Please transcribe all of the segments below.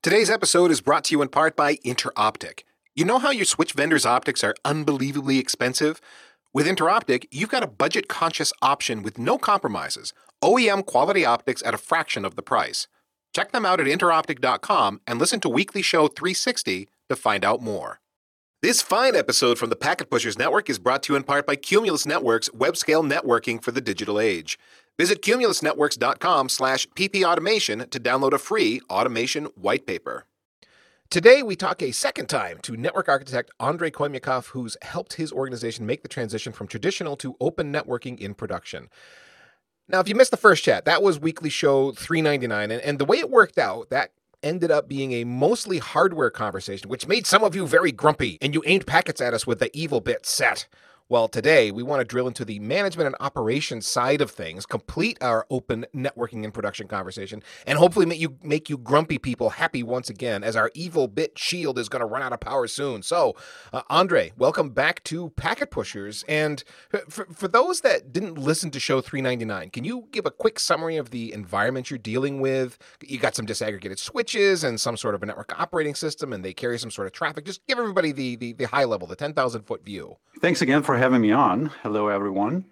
Today's episode is brought to you in part by Interoptic. You know how your switch vendor's optics are unbelievably expensive? With Interoptic, you've got a budget-conscious option with no compromises. OEM quality optics at a fraction of the price. Check them out at interoptic.com and listen to Weekly Show 360 to find out more. This fine episode from the Packet Pushers Network is brought to you in part by Cumulus Networks web-scale networking for the digital age. Visit cumulusnetworks.com/ppautomation to download a free automation white paper. Today, we talk a second time to network architect Andrei Khomyakov, who's helped his organization make the transition from traditional to open networking in production. Now, if you missed the first chat, that was Weekly Show 399, and the way it worked out, that ended up being a mostly hardware conversation, which made some of you very grumpy, and you aimed packets at us with the evil bit set. Well, today, we want to drill into the management and operations side of things, complete our open networking and production conversation, and hopefully make you grumpy people happy once again, as our evil bit shield is going to run out of power soon. So, Andrei, welcome back to Packet Pushers. And for those that didn't listen to show 399, can you give a quick summary of the environment you're dealing with? You got some disaggregated switches and some sort of a network operating system, and they carry some sort of traffic. Just give everybody the high level, the 10,000-foot view. Thanks again for having me on. Hello, everyone.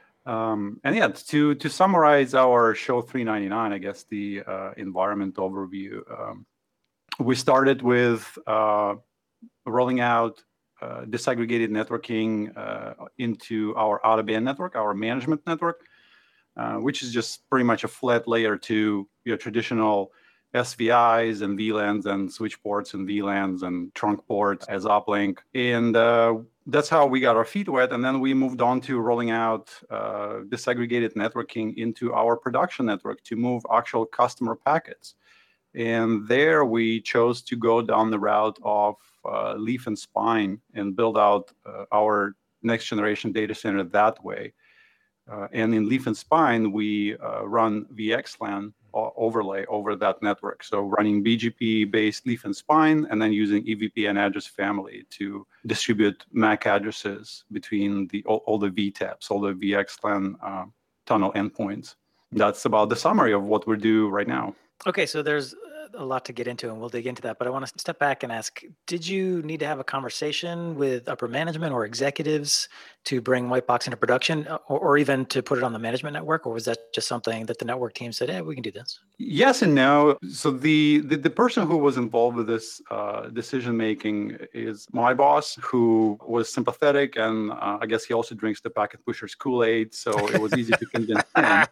To summarize our show 399, I guess the environment overview, we started with rolling out disaggregated networking into our out-of-band network, our management network, which is just pretty much a flat layer to your traditional SVIs and VLANs and switch ports and VLANs and trunk ports as uplink. And that's how we got our feet wet. And then we moved on to rolling out disaggregated networking into our production network to move actual customer packets. And there we chose to go down the route of leaf and spine and build out our next generation data center that way. And in leaf and spine, we run VXLAN overlay over that network. So running BGP-based leaf and spine, and then using EVPN address family to distribute MAC addresses between all the VTAPs, all the VXLAN tunnel endpoints. That's about the summary of what we do right now. Okay, so there's a lot to get into, and we'll dig into that. But I want to step back and ask, did you need to have a conversation with upper management or executives to bring Whitebox into production, or even to put it on the management network? Or was that just something that the network team said, we can do this? Yes and no. So the person who was involved with this decision-making is my boss, who was sympathetic. And I guess he also drinks the Packet Pushers Kool-Aid. So it was easy to convince him.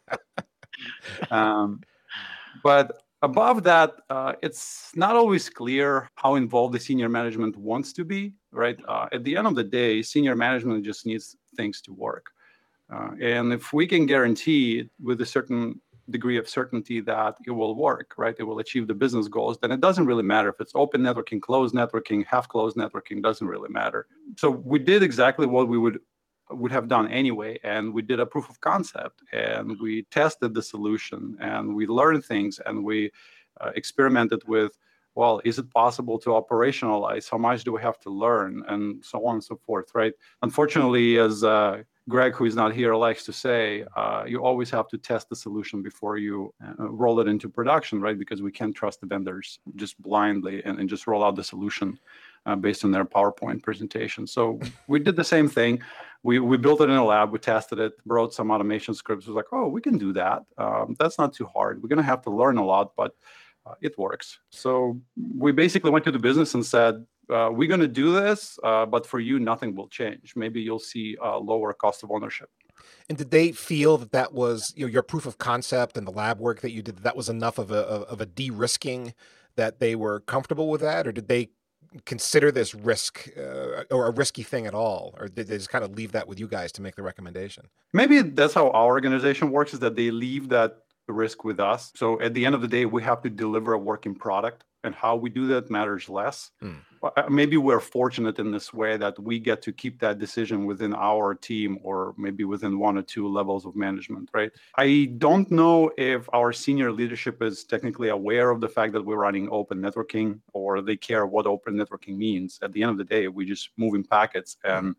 But above that, it's not always clear how involved the senior management wants to be, right? At the end of the day, senior management just needs things to work. And if we can guarantee with a certain degree of certainty that it will work, right? It will achieve the business goals, then it doesn't really matter if it's open networking, closed networking, half closed networking, doesn't really matter. So we did exactly what we would have done anyway, and we did a proof of concept, and we tested the solution, and we learned things, and we experimented with, well, is it possible to operationalize? How much do we have to learn? And so on and so forth, right? Unfortunately, as Greg, who is not here, likes to say, you always have to test the solution before you roll it into production, right? Because we can't trust the vendors just blindly and just roll out the solution based on their PowerPoint presentation. So we did the same thing. We built it in a lab, we tested it, wrote some automation scripts. It was like, oh, we can do that. That's not too hard. We're going to have to learn a lot, but it works. So we basically went to the business and said, we're going to do this, but for you, nothing will change. Maybe you'll see a lower cost of ownership. And did they feel that was your proof of concept and the lab work that you did, that was enough of a de-risking that they were comfortable with that? Or did they consider this risk or a risky thing at all? Or did they just kind of leave that with you guys to make the recommendation? Maybe that's how our organization works, is that they leave that risk with us. So at the end of the day, we have to deliver a working product, and how we do that matters less. Maybe we're fortunate in this way that we get to keep that decision within our team, or maybe within one or two levels of management, right? I don't know if our senior leadership is technically aware of the fact that we're running open networking, or they care what open networking means. At the end of the day, we're just moving packets, and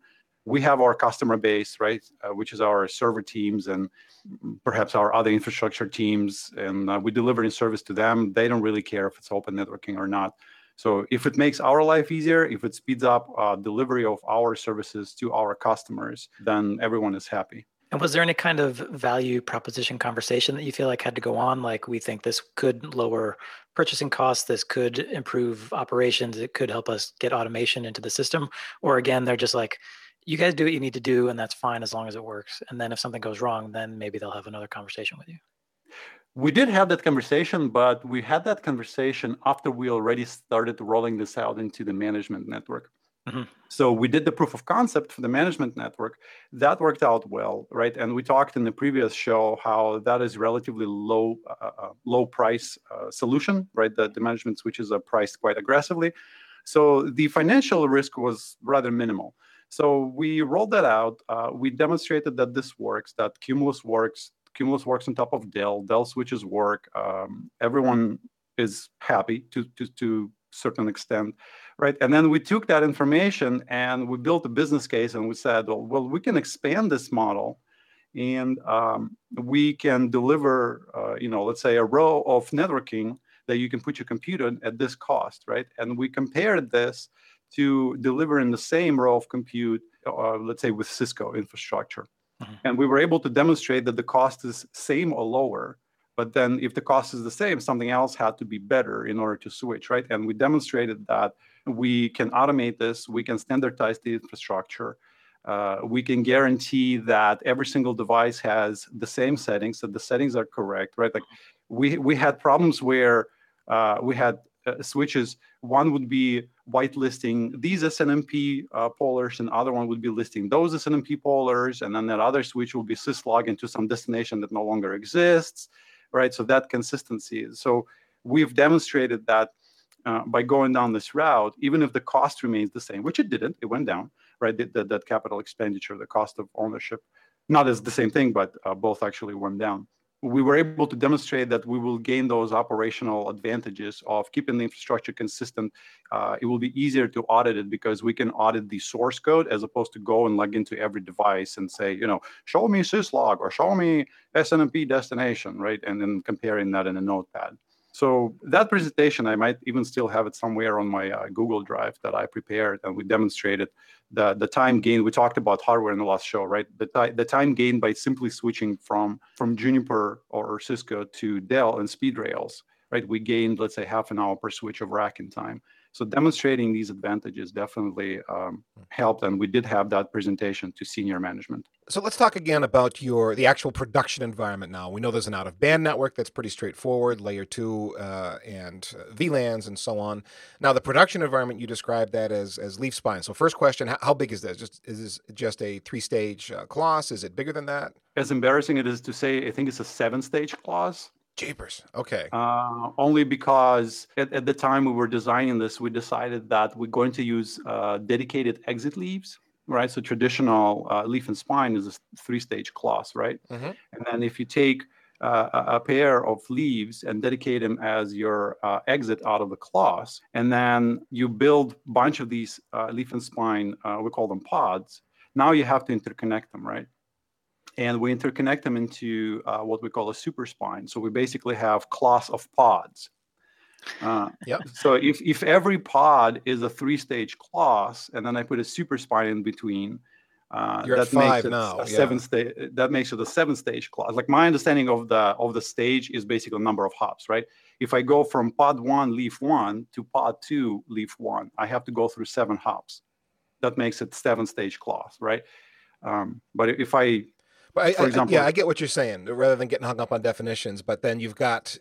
we have our customer base, right, which is our server teams and perhaps our other infrastructure teams, and we deliver in service to them. They don't really care if it's open networking or not. So if it makes our life easier, if it speeds up delivery of our services to our customers, then everyone is happy. And was there any kind of value proposition conversation that you feel like had to go on? Like, we think this could lower purchasing costs, this could improve operations, it could help us get automation into the system? Or again, they're just like, you guys do what you need to do, and that's fine as long as it works. And then if something goes wrong, then maybe they'll have another conversation with you. We did have that conversation, but we had that conversation after we already started rolling this out into the management network. Mm-hmm. So we did the proof of concept for the management network. That worked out well, right? And we talked in the previous show how that is relatively low price solution, right? The management switches are priced quite aggressively. So the financial risk was rather minimal. So we rolled that out. We demonstrated that this works, that Cumulus works. Cumulus works on top of Dell. Dell switches work. Everyone is happy to a certain extent, right? And then we took that information and we built a business case, and we said, well, we can expand this model, and we can deliver, let's say a row of networking that you can put your computer at this cost, right? And we compared this to delivering the same row of compute, let's say with Cisco infrastructure. Mm-hmm. And we were able to demonstrate that the cost is same or lower. But then if the cost is the same, something else had to be better in order to switch, right? And we demonstrated that we can automate this, we can standardize the infrastructure, we can guarantee that every single device has the same settings, that the settings are correct, right? Like we had problems where we had switches. One would be whitelisting these SNMP pollers, and other one would be listing those SNMP pollers, and then that other switch will be syslog into some destination that no longer exists, right? So that consistency. So we've demonstrated that by going down this route, even if the cost remains the same, which it didn't, it went down, right? That capital expenditure, the cost of ownership, not as the same thing, but both actually went down. We were able to demonstrate that we will gain those operational advantages of keeping the infrastructure consistent. It will be easier to audit it because we can audit the source code as opposed to go and log into every device and say, show me syslog or show me SNMP destination, right? And then comparing that in a notepad. So that presentation, I might even still have it somewhere on my Google Drive that I prepared, and we demonstrated the time gain. We talked about hardware in the last show, right? The time gain by simply switching from Juniper or Cisco to Dell and SpeedRails, right? We gained, let's say, half an hour per switch of racking time. So demonstrating these advantages definitely helped, and we did have that presentation to senior management. So let's talk again about the actual production environment now. We know there's an out-of-band network that's pretty straightforward, layer 2 and VLANs and so on. Now, the production environment, you described that as leaf spine. So first question, how big is this? Is this just a 3-stage class? Is it bigger than that? As embarrassing it is to say, I think it's a 7-stage class. Jeepers. Okay. Only because at the time we were designing this, we decided that we're going to use dedicated exit leaves, right? So traditional leaf and spine is a 3-stage class, right? Mm-hmm. And then if you take a pair of leaves and dedicate them as your exit out of the class, and then you build a bunch of these leaf and spine, we call them pods. Now you have to interconnect them, right? And we interconnect them into what we call a super spine. So we basically have class of pods. So if every pod is a 3-stage class, and then I put a super spine in between, you're at 5 now. That makes it a 7-stage class. Like my understanding of the stage is basically a number of hops, right? If I go from pod 1, leaf 1 to pod 2, leaf 1, I have to go through 7 hops. That makes it 7-stage class, right? But if for example, I get what you're saying. Rather than getting hung up on definitions, but then you've got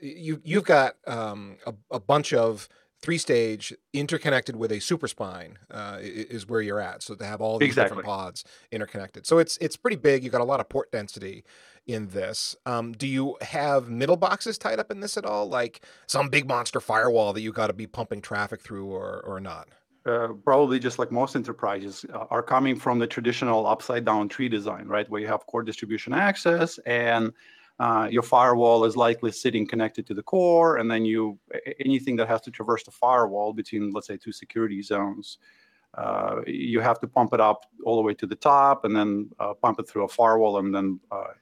a bunch of 3-stage interconnected with a super spine is where you're at. So to have all these different pods interconnected, so it's pretty big. You've got a lot of port density in this. Do you have middle boxes tied up in this at all, like some big monster firewall that you got to be pumping traffic through, or not? Probably just like most enterprises are coming from the traditional upside down tree design, right? Where you have core distribution access and your firewall is likely sitting connected to the core. And then anything that has to traverse the firewall between, let's say, 2 security zones you have to pump it up all the way to the top, and then pump it through a firewall, and then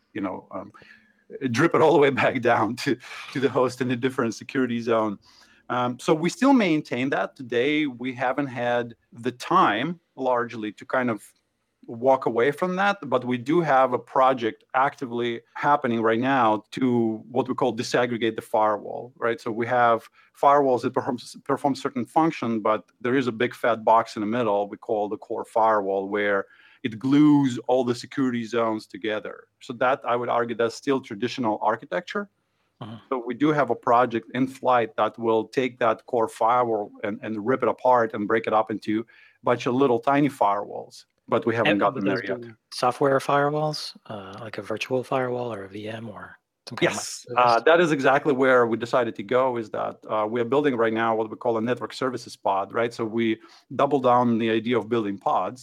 drip it all the way back down to the host in a different security zone. So we still maintain that. Today, we haven't had the time largely to kind of walk away from that, but we do have a project actively happening right now to what we call disaggregate the firewall, right? So we have firewalls that perform certain function, but there is a big fat box in the middle we call the core firewall, where it glues all the security zones together. So that, I would argue, that's still traditional architecture. So we do have a project in flight that will take that core firewall and rip it apart and break it up into a bunch of little tiny firewalls. But we haven't gotten there yet. Software firewalls, like a virtual firewall or a VM or some kind of that is exactly where we decided to go, is that we are building right now what we call a network services pod, right? So we double down on the idea of building pods.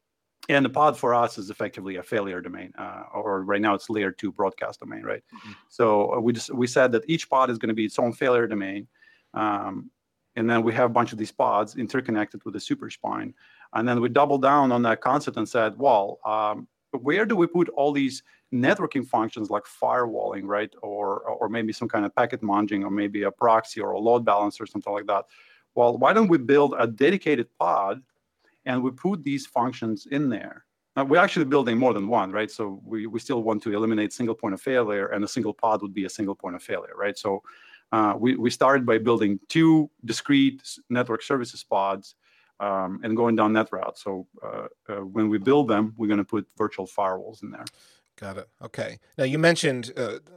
And the pod for us is effectively a failure domain, or right now it's layer 2 broadcast domain, right? Mm-hmm. So we said that each pod is going to be its own failure domain. And then we have a bunch of these pods interconnected with a super spine. And then we doubled down on that concept and said, well, where do we put all these networking functions like firewalling, right? Or maybe some kind of packet munging, or maybe a proxy or a load balancer or something like that. Well, why don't we build a dedicated pod and we put these functions in there? Now, we're actually building more than one, right? So we still want to eliminate single point of failure, and a single pod would be a single point of failure, right? So we started by building 2 discrete network services pods, and going down that route. So when we build them, we're going to put virtual firewalls in there. Got it. Okay. Now, you mentioned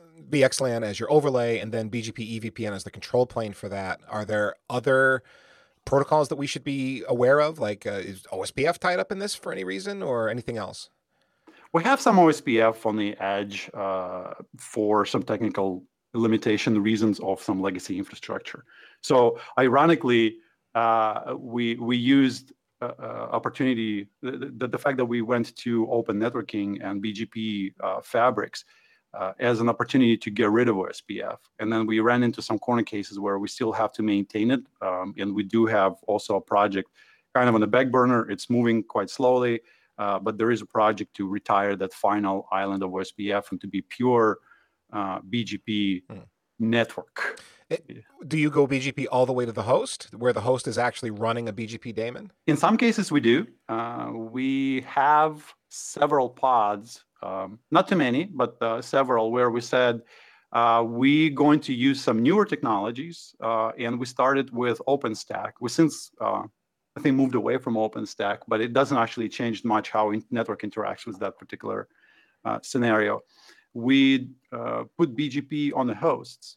VXLAN as your overlay, and then BGP EVPN as the control plane for that. Are there other protocols that we should be aware of? Like, is OSPF tied up in this for any reason, or anything else? We have some OSPF on the edge for some technical limitation reasons of some legacy infrastructure. So ironically, we used opportunity, the fact that we went to open networking and BGP fabrics as an opportunity to get rid of OSPF. And then we ran into some corner cases where we still have to maintain it. And we do have also a project kind of on the back burner. It's moving quite slowly, but there is a project to retire that final island of OSPF and to be pure BGP network. Do you go BGP all the way to the host, where the host is actually running a BGP daemon? In some cases, we do. We have several pods, not too many, but several, where we said we're going to use some newer technologies, and we started with OpenStack. We since, I think, moved away from OpenStack, but it doesn't actually change much how network interacts with that particular scenario. We put BGP on the hosts,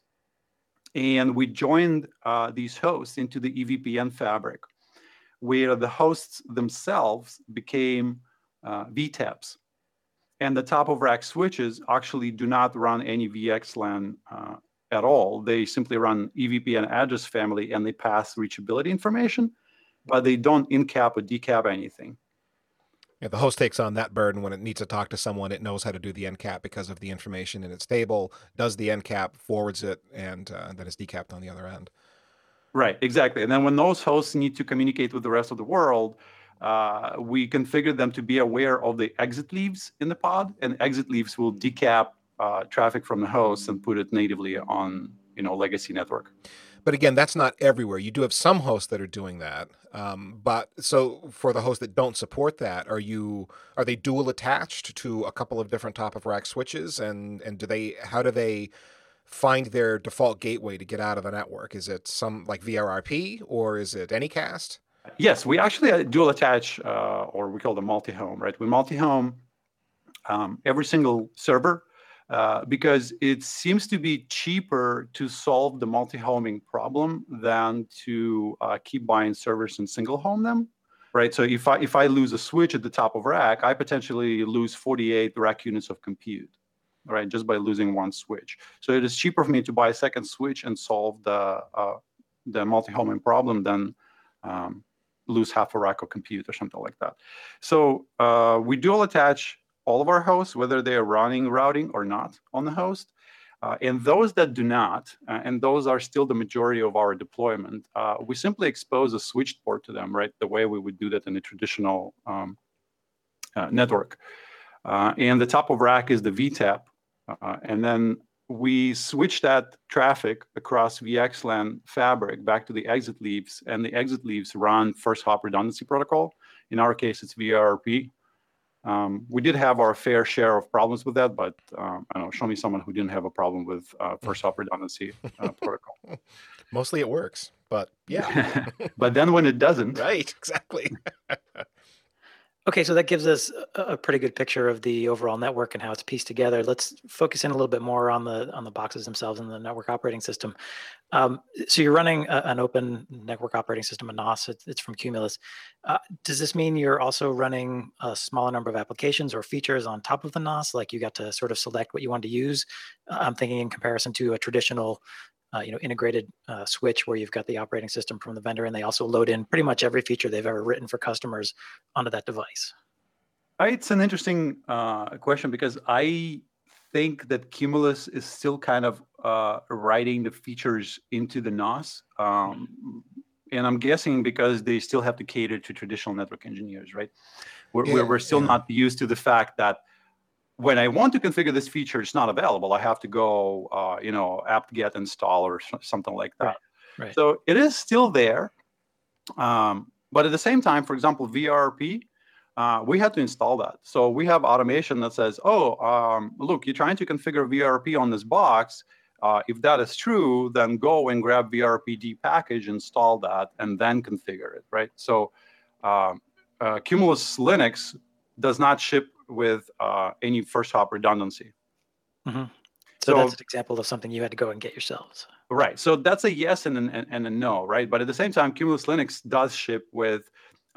and we joined these hosts into the EVPN fabric, where the hosts themselves became VTAPs. And the top-of-rack switches actually do not run any VXLAN at all. They simply run EVPN address family, and they pass reachability information, but they don't in-cap or decap anything. Yeah, the host takes on that burden. When it needs to talk to someone, it knows how to do the NCAP because of the information in its table, does the NCAP, forwards it, and then it's decapped on the other end. Right, exactly. And then when those hosts need to communicate with the rest of the world, we configure them to be aware of the exit leaves in the pod, and exit leaves will decap traffic from the host and put it natively on, legacy network. But again, that's not everywhere. You do have some hosts that are doing that. But so for the hosts that don't support that, are they dual attached to a couple of different top-of-rack switches? And how do they find their default gateway to get out of the network? Is it some like VRRP, or is it Anycast? Yes, we actually dual attach, or we call them multi-home, right? We multi-home every single server, because it seems to be cheaper to solve the multi-homing problem than to keep buying servers and single home them, right? So if I lose a switch at the top of rack, I potentially lose 48 rack units of compute, right? Just by losing one switch. So it is cheaper for me to buy a second switch and solve the multi-homing problem than lose half a rack of compute or something like that. So we dual attach all of our hosts, whether they are running routing or not on the host. And those that do not, and those are still the majority of our deployment, we simply expose a switched port to them, right? The way we would do that in a traditional network. And the top of rack is the VTAP. And then we switch that traffic across VXLAN fabric back to the exit leaves, and the exit leaves run first hop redundancy protocol. In our case, it's VRP. We did have our fair share of problems with that, but I don't know, show me someone who didn't have a problem with first hop redundancy protocol. Mostly it works, but yeah. But then when it doesn't. Right, exactly. Okay, so that gives us a pretty good picture of the overall network and how it's pieced together. Let's focus in a little bit more on the boxes themselves and the network operating system. So you're running an open network operating system, a NOS. It's from Cumulus. Does this mean you're also running a smaller number of applications or features on top of the NOS? Like you got to sort of select what you want to use? I'm thinking in comparison to a traditional integrated switch where you've got the operating system from the vendor and they also load in pretty much every feature they've ever written for customers onto that device. It's an interesting question because I think that Cumulus is still kind of writing the features into the NOS. And I'm guessing because they still have to cater to traditional network engineers, right? We're still not used to the fact that when I want to configure this feature, it's not available. I have to go, apt-get install or something like that. Right. So it is still there. But at the same time, for example, VRP, we had to install that. So we have automation that says, look, you're trying to configure VRP on this box. If that is true, then go and grab VRPD package, install that, and then configure it, right? So Cumulus Linux does not ship with any first hop redundancy. Mm-hmm. So that's an example of something you had to go and get yourselves. Right. So that's a yes and a no, right? But at the same time, Cumulus Linux does ship with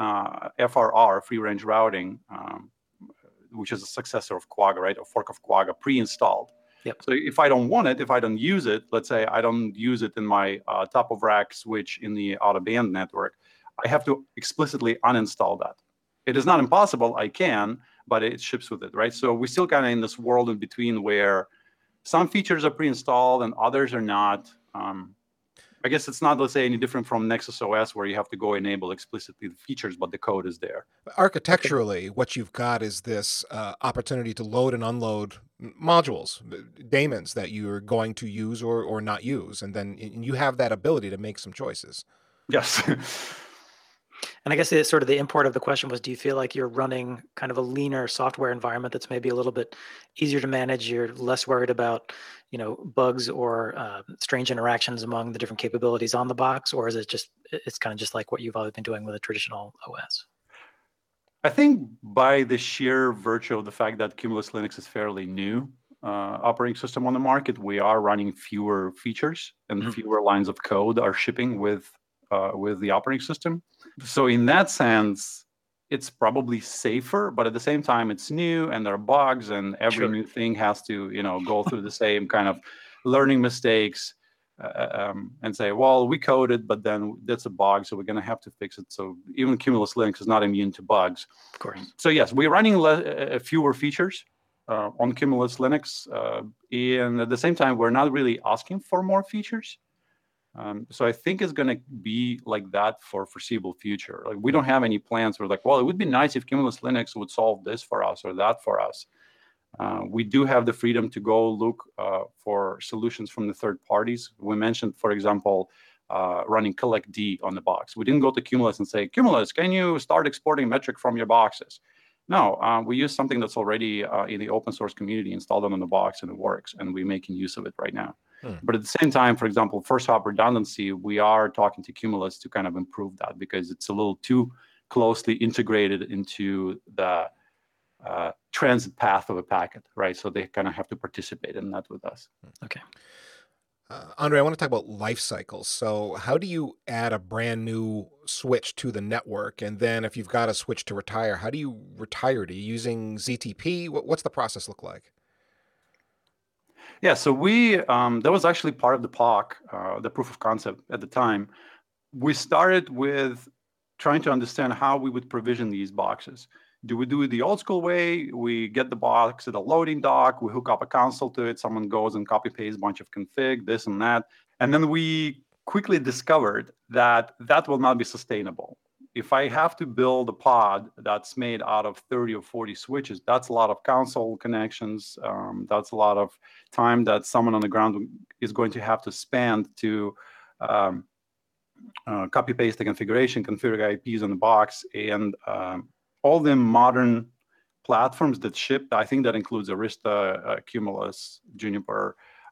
FRR, free range routing, which is a successor of Quagga, right? A fork of Quagga pre-installed. Yep. So if I don't want it, if I don't use it, let's say I don't use it in my top of rack switch in the out-of-band network, I have to explicitly uninstall that. It is not impossible, I can, but it ships with it, right? So we're still kind of in this world in between where some features are pre-installed and others are not. I guess it's not, let's say, any different from Nexus OS where you have to go enable explicitly the features, but the code is there. Architecturally, what you've got is this opportunity to load and unload modules, daemons that you're going to use or not use. And then you have that ability to make some choices. Yes. And I guess the import of the question was, do you feel like you're running kind of a leaner software environment that's maybe a little bit easier to manage? You're less worried about, bugs or strange interactions among the different capabilities on the box, or is it's kind of just like what you've always been doing with a traditional OS? I think by the sheer virtue of the fact that Cumulus Linux is fairly new operating system on the market, we are running fewer features and fewer lines of code are shipping with the operating system. So in that sense, it's probably safer, but at the same time, it's new and there are bugs and every new thing has to, go through the same kind of learning mistakes and say, well, we coded, but then that's a bug, so we're going to have to fix it. So even Cumulus Linux is not immune to bugs. Of course. So yes, we're running fewer features on Cumulus Linux. And at the same time, we're not really asking for more features. So I think it's going to be like that for foreseeable future. Like we don't have any plans. We're like, well, it would be nice if Cumulus Linux would solve this for us or that for us. We do have the freedom to go look for solutions from the third parties. We mentioned, for example, running collectd on the box. We didn't go to Cumulus and say, Cumulus, can you start exporting metric from your boxes? No, we use something that's already in the open source community installed on the box and it works, and we're making use of it right now. But at the same time, for example, first hop redundancy, we are talking to Cumulus to kind of improve that because it's a little too closely integrated into the transit path of a packet, right? So they kind of have to participate in that with us. Okay. Andre, I want to talk about life cycles. So how do you add a brand new switch to the network? And then if you've got a switch to retire, how do you retire? Are you using ZTP? What's the process look like? Yeah, so that was actually part of the POC, the proof of concept at the time. We started with trying to understand how we would provision these boxes. Do we do it the old school way? We get the box at a loading dock, we hook up a console to it, someone goes and copy pastes a bunch of config, this and that. And then we quickly discovered that that will not be sustainable. If I have to build a pod that's made out of 30 or 40 switches, that's a lot of console connections. That's a lot of time that someone on the ground is going to have to spend to copy paste the configuration, configure IPs on the box, and all the modern platforms that ship. I think that includes Arista, Cumulus, Juniper,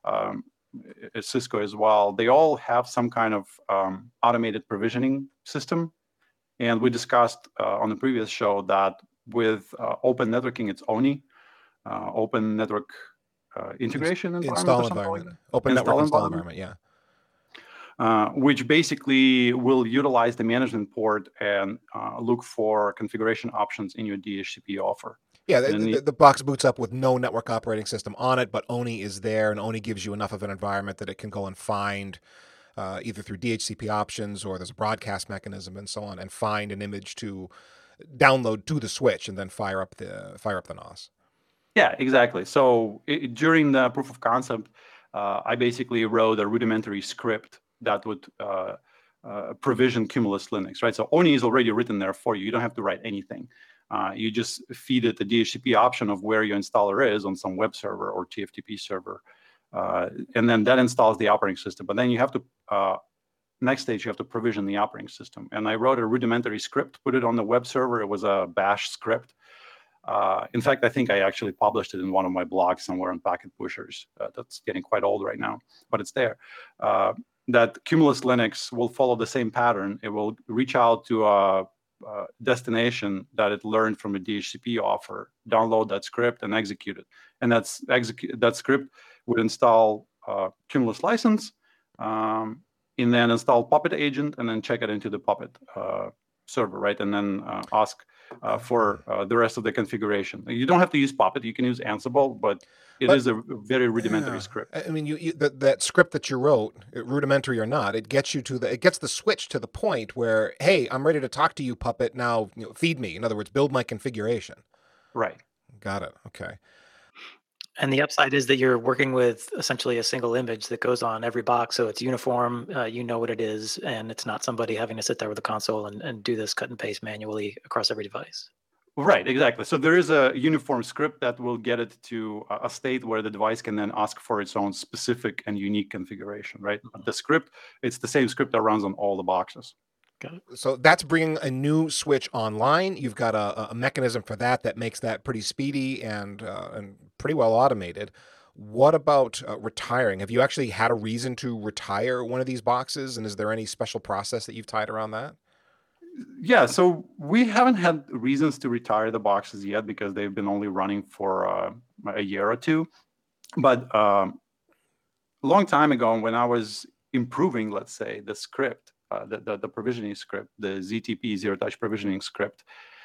Cisco as well. They all have some kind of automated provisioning system. And we discussed on the previous show that with open networking, it's ONI, Open Network Integration Environment. Open Network Install Environment, yeah. Which basically will utilize the management port and look for configuration options in your DHCP offer. Yeah, the box boots up with no network operating system on it, but ONI is there, and ONI gives you enough of an environment that it can go and find, either through DHCP options or there's a broadcast mechanism and so on, and find an image to download to the switch and then fire up the NOS. Yeah, exactly. So during the proof of concept, I basically wrote a rudimentary script that would provision Cumulus Linux, right? So ONI is already written there for you. You don't have to write anything. You just feed it the DHCP option of where your installer is on some web server or TFTP server. And then that installs the operating system. But then you have to, next stage, you have to provision the operating system. And I wrote a rudimentary script, put it on the web server. It was a bash script. In fact, I think I actually published it in one of my blogs somewhere on Packet Pushers. That's getting quite old right now, but it's there. That Cumulus Linux will follow the same pattern. It will reach out to a destination that it learned from a DHCP offer, download that script, and execute it. And that script would install Cumulus license, and then install Puppet agent, and then check it into the Puppet server, right? And then ask for the rest of the configuration. You don't have to use Puppet. You can use Ansible, but it is a very rudimentary script. I mean, that script that you wrote, rudimentary or not, it gets the switch to the point where, hey, I'm ready to talk to you, Puppet. Now, feed me. In other words, build my configuration. Right. Got it. Okay. And the upside is that you're working with essentially a single image that goes on every box, so it's uniform. You know what it is, and it's not somebody having to sit there with a console and do this cut and paste manually across every device. Right, exactly. So there is a uniform script that will get it to a state where the device can then ask for its own specific and unique configuration, right? The script, it's the same script that runs on all the boxes. So that's bringing a new switch online. You've got a mechanism for that makes that pretty speedy and pretty well automated. What about retiring? Have you actually had a reason to retire one of these boxes? And is there any special process that you've tied around that? Yeah, so we haven't had reasons to retire the boxes yet because they've been only running for a year or two. But a long time ago, when I was improving, let's say, the script, the provisioning script, the ZTP, Zero Touch Provisioning script,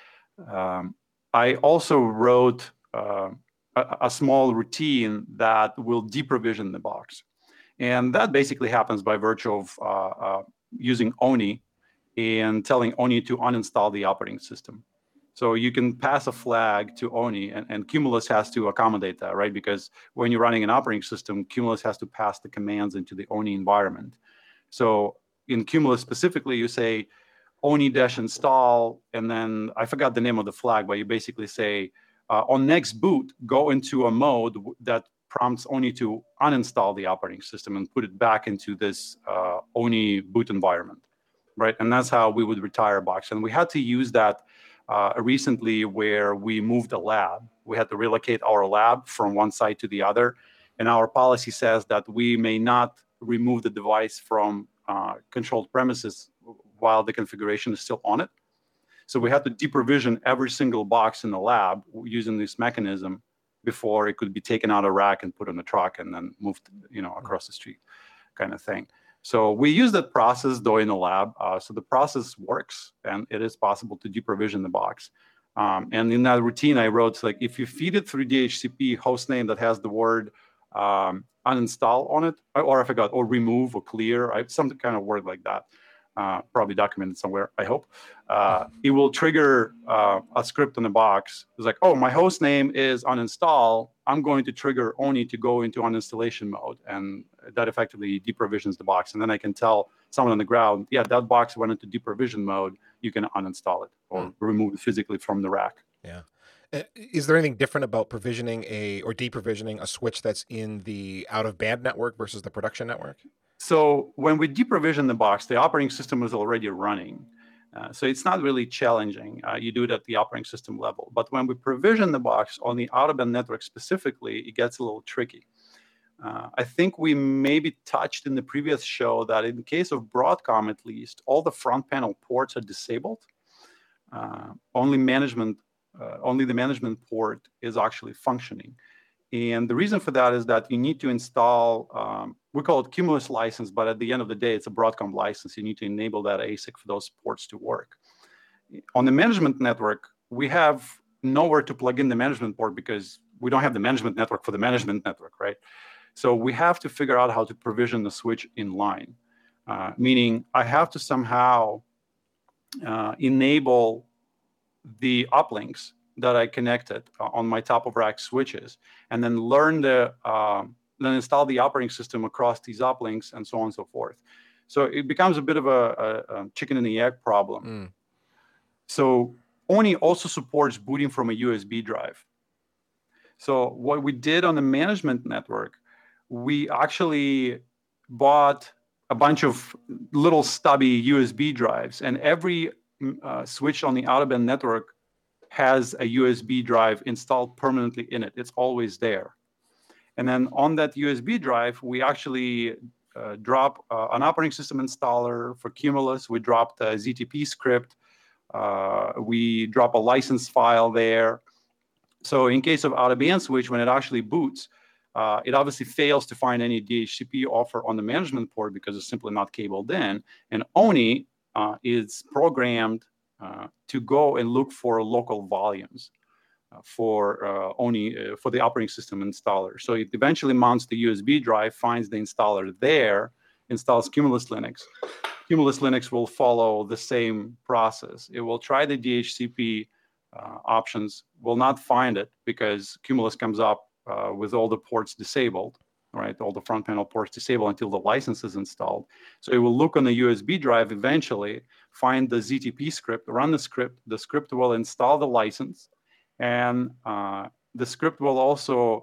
I also wrote a small routine that will deprovision the box. And that basically happens by virtue of using ONI and telling ONI to uninstall the operating system. So you can pass a flag to ONI, and Cumulus has to accommodate that, right? Because when you're running an operating system, Cumulus has to pass the commands into the ONI environment. So in Cumulus specifically, you say ONI-install, and then I forgot the name of the flag, but you basically say, on next boot, go into a mode that prompts ONI to uninstall the operating system and put it back into this ONI boot environment. Right, and that's how we would retire a box. And we had to use that recently where we moved a lab. We had to relocate our lab from one site to the other. And our policy says that we may not remove the device from controlled premises while the configuration is still on it. So we had to deprovision every single box in the lab using this mechanism before it could be taken out of rack and put on a truck and then moved, across the street, kind of thing. So we use that process, though, in the lab. So the process works, and it is possible to deprovision the box. And in that routine, I wrote, like, if you feed it through DHCP hostname that has the word uninstall on it, or I forgot, or remove or clear, some kind of word like that. probably documented somewhere, I hope. It will trigger a script in the box. It's like, oh, my host name is uninstall. I'm going to trigger Oni to go into uninstallation mode. And that effectively deprovisions the box. And then I can tell someone on the ground, yeah, that box went into deprovision mode. You can uninstall it or remove it physically from the rack. Yeah. Is there anything different about provisioning or deprovisioning a switch that's in the out-of-band network versus the production network? So when we deprovision the box, the operating system is already running. So it's not really challenging. You do it at the operating system level. But when we provision the box on the out-of-band network specifically, it gets a little tricky. I think we maybe touched in the previous show that in the case of Broadcom, at least, all the front panel ports are disabled. Only the management port is actually functioning. And the reason for that is that you need to install, we call it Cumulus license, but at the end of the day, it's a Broadcom license. You need to enable that ASIC for those ports to work. On the management network, we have nowhere to plug in the management port because we don't have the management network for the management network, right? So we have to figure out how to provision the switch in line, meaning I have to somehow enable the uplinks that I connected on my top of rack switches, and then then install the operating system across these uplinks and so on and so forth. So it becomes a bit of a chicken and the egg problem. So Oni also supports booting from a USB drive. So what we did on the management network, we actually bought a bunch of little stubby USB drives, and every switch on the out-of-band network has a USB drive installed permanently in it. It's always there. And then on that USB drive, we actually drop an operating system installer for Cumulus. We dropped a ZTP script. We drop a license file there. So in case of out-of-band switch, when it actually boots, it obviously fails to find any DHCP offer on the management port because it's simply not cabled in. And Oni is programmed to go and look for local volumes for Oni for the operating system installer. So it eventually mounts the USB drive, finds the installer there, installs Cumulus Linux. Cumulus Linux will follow the same process. It will try the DHCP options, will not find it because Cumulus comes up with all the ports disabled, right? All the front panel ports disabled until the license is installed. So it will look on the USB drive eventually, find the ZTP script, run the script. The script will install the license, and the script will also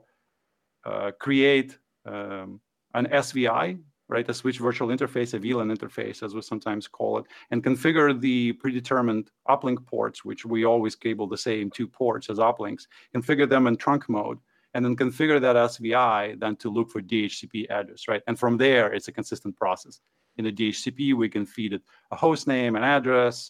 create an SVI, right? A switch virtual interface, a VLAN interface, as we sometimes call it, and configure the predetermined uplink ports, which we always cable the same 2 ports as uplinks, configure them in trunk mode, and then configure that SVI then to look for DHCP address, right? And from there, it's a consistent process. In the DHCP, we can feed it a host name, an address.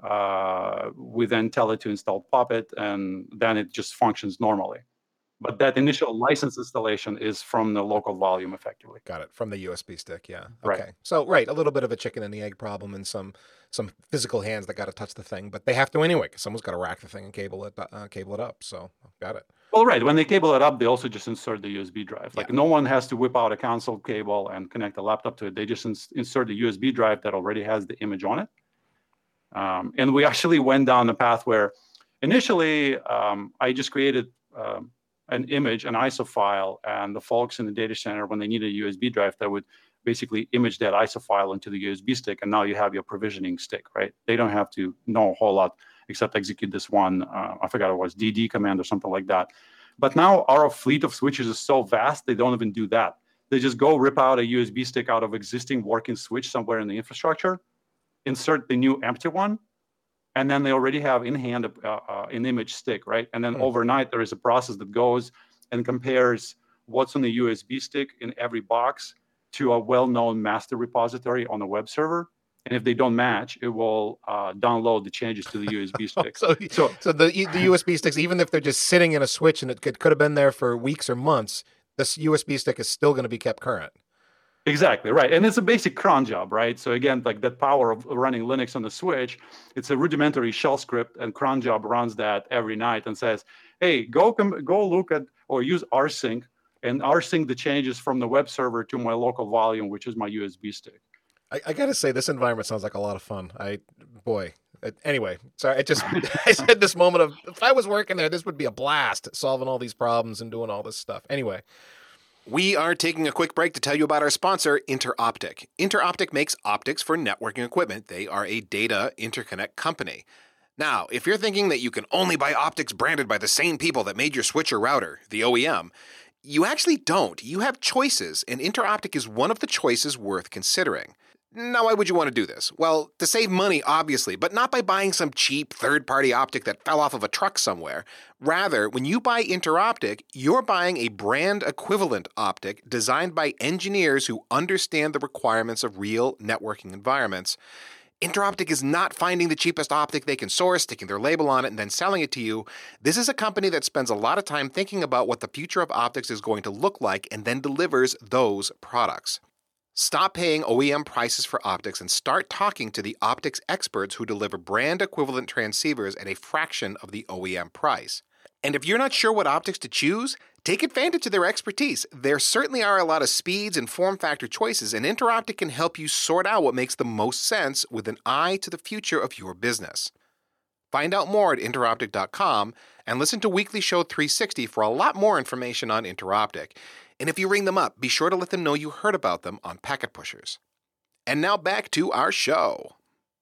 We then tell it to install Puppet, and then it just functions normally. But that initial license installation is from the local volume, effectively. Got it. From the USB stick, yeah. Right. Okay. So, right, a little bit of a chicken and the egg problem and some physical hands that got to touch the thing, but they have to anyway, because someone's got to rack the thing and cable it up. So, got it. Well, right. When they cable it up, they also just insert the USB drive. Like no one has to whip out a console cable and connect a laptop to it. They just insert the USB drive that already has the image on it. And we actually went down the path where initially I just created an image, an ISO file, and the folks in the data center, when they needed a USB drive, that would basically image that ISO file into the USB stick, and now you have your provisioning stick, right? They don't have to know a whole lot except execute this one, I forgot it was, DD command or something like that. But now our fleet of switches is so vast, they don't even do that. They just go rip out a USB stick out of existing working switch somewhere in the infrastructure, insert the new empty one, and then they already have in hand an image stick, right? And then overnight, there is a process that goes and compares what's on the USB stick in every box to a well-known master repository on a web server. And if they don't match, it will download the changes to the USB stick. so the USB sticks, even if they're just sitting in a switch and it could have been there for weeks or months, this USB stick is still going to be kept current. Exactly, right. And it's a basic cron job, right? So again, like that power of running Linux on the switch, it's a rudimentary shell script, and cron job runs that every night and says, hey, go look at or use rsync and rsync the changes from the web server to my local volume, which is my USB stick. I got to say, this environment sounds like a lot of fun. Anyway, sorry. I said this moment of, if I was working there, this would be a blast, solving all these problems and doing all this stuff. Anyway. We are taking a quick break to tell you about our sponsor, Interoptic. Interoptic makes optics for networking equipment. They are a data interconnect company. Now, if you're thinking that you can only buy optics branded by the same people that made your switch or router, the OEM, you actually don't. You have choices, and Interoptic is one of the choices worth considering. Now, why would you want to do this? Well, to save money, obviously, but not by buying some cheap third-party optic that fell off of a truck somewhere. Rather, when you buy Interoptic, you're buying a brand-equivalent optic designed by engineers who understand the requirements of real networking environments. Interoptic is not finding the cheapest optic they can source, sticking their label on it, and then selling it to you. This is a company that spends a lot of time thinking about what the future of optics is going to look like and then delivers those products. Stop paying OEM prices for optics and start talking to the optics experts who deliver brand-equivalent transceivers at a fraction of the OEM price. And if you're not sure what optics to choose, take advantage of their expertise. There certainly are a lot of speeds and form factor choices, and Interoptic can help you sort out what makes the most sense with an eye to the future of your business. Find out more at interoptic.com and listen to Weekly Show 360 for a lot more information on Interoptic. And if you ring them up, be sure to let them know you heard about them on Packet Pushers. And now back to our show.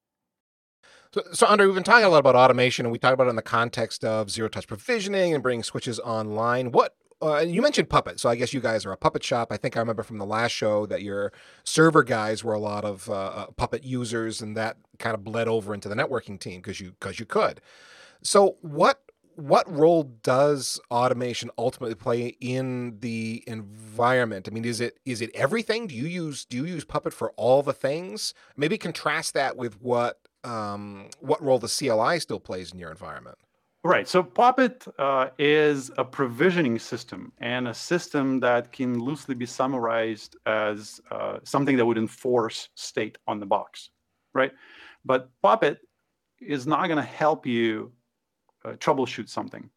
So Andre, we've been talking a lot about automation, and we talked about it in the context of zero-touch provisioning and bringing switches online. You mentioned Puppet, so I guess you guys are a Puppet shop. I think I remember from the last show that your server guys were a lot of Puppet users, and that kind of bled over into the networking team because you could. So what role does automation ultimately play in the environment? I mean, is it everything? Do you use Puppet for all the things? Maybe contrast that with what role the CLI still plays in your environment. Right. So Puppet is a provisioning system, and a system that can loosely be summarized as something that would enforce state on the box, right? But Puppet is not going to help you troubleshoot something.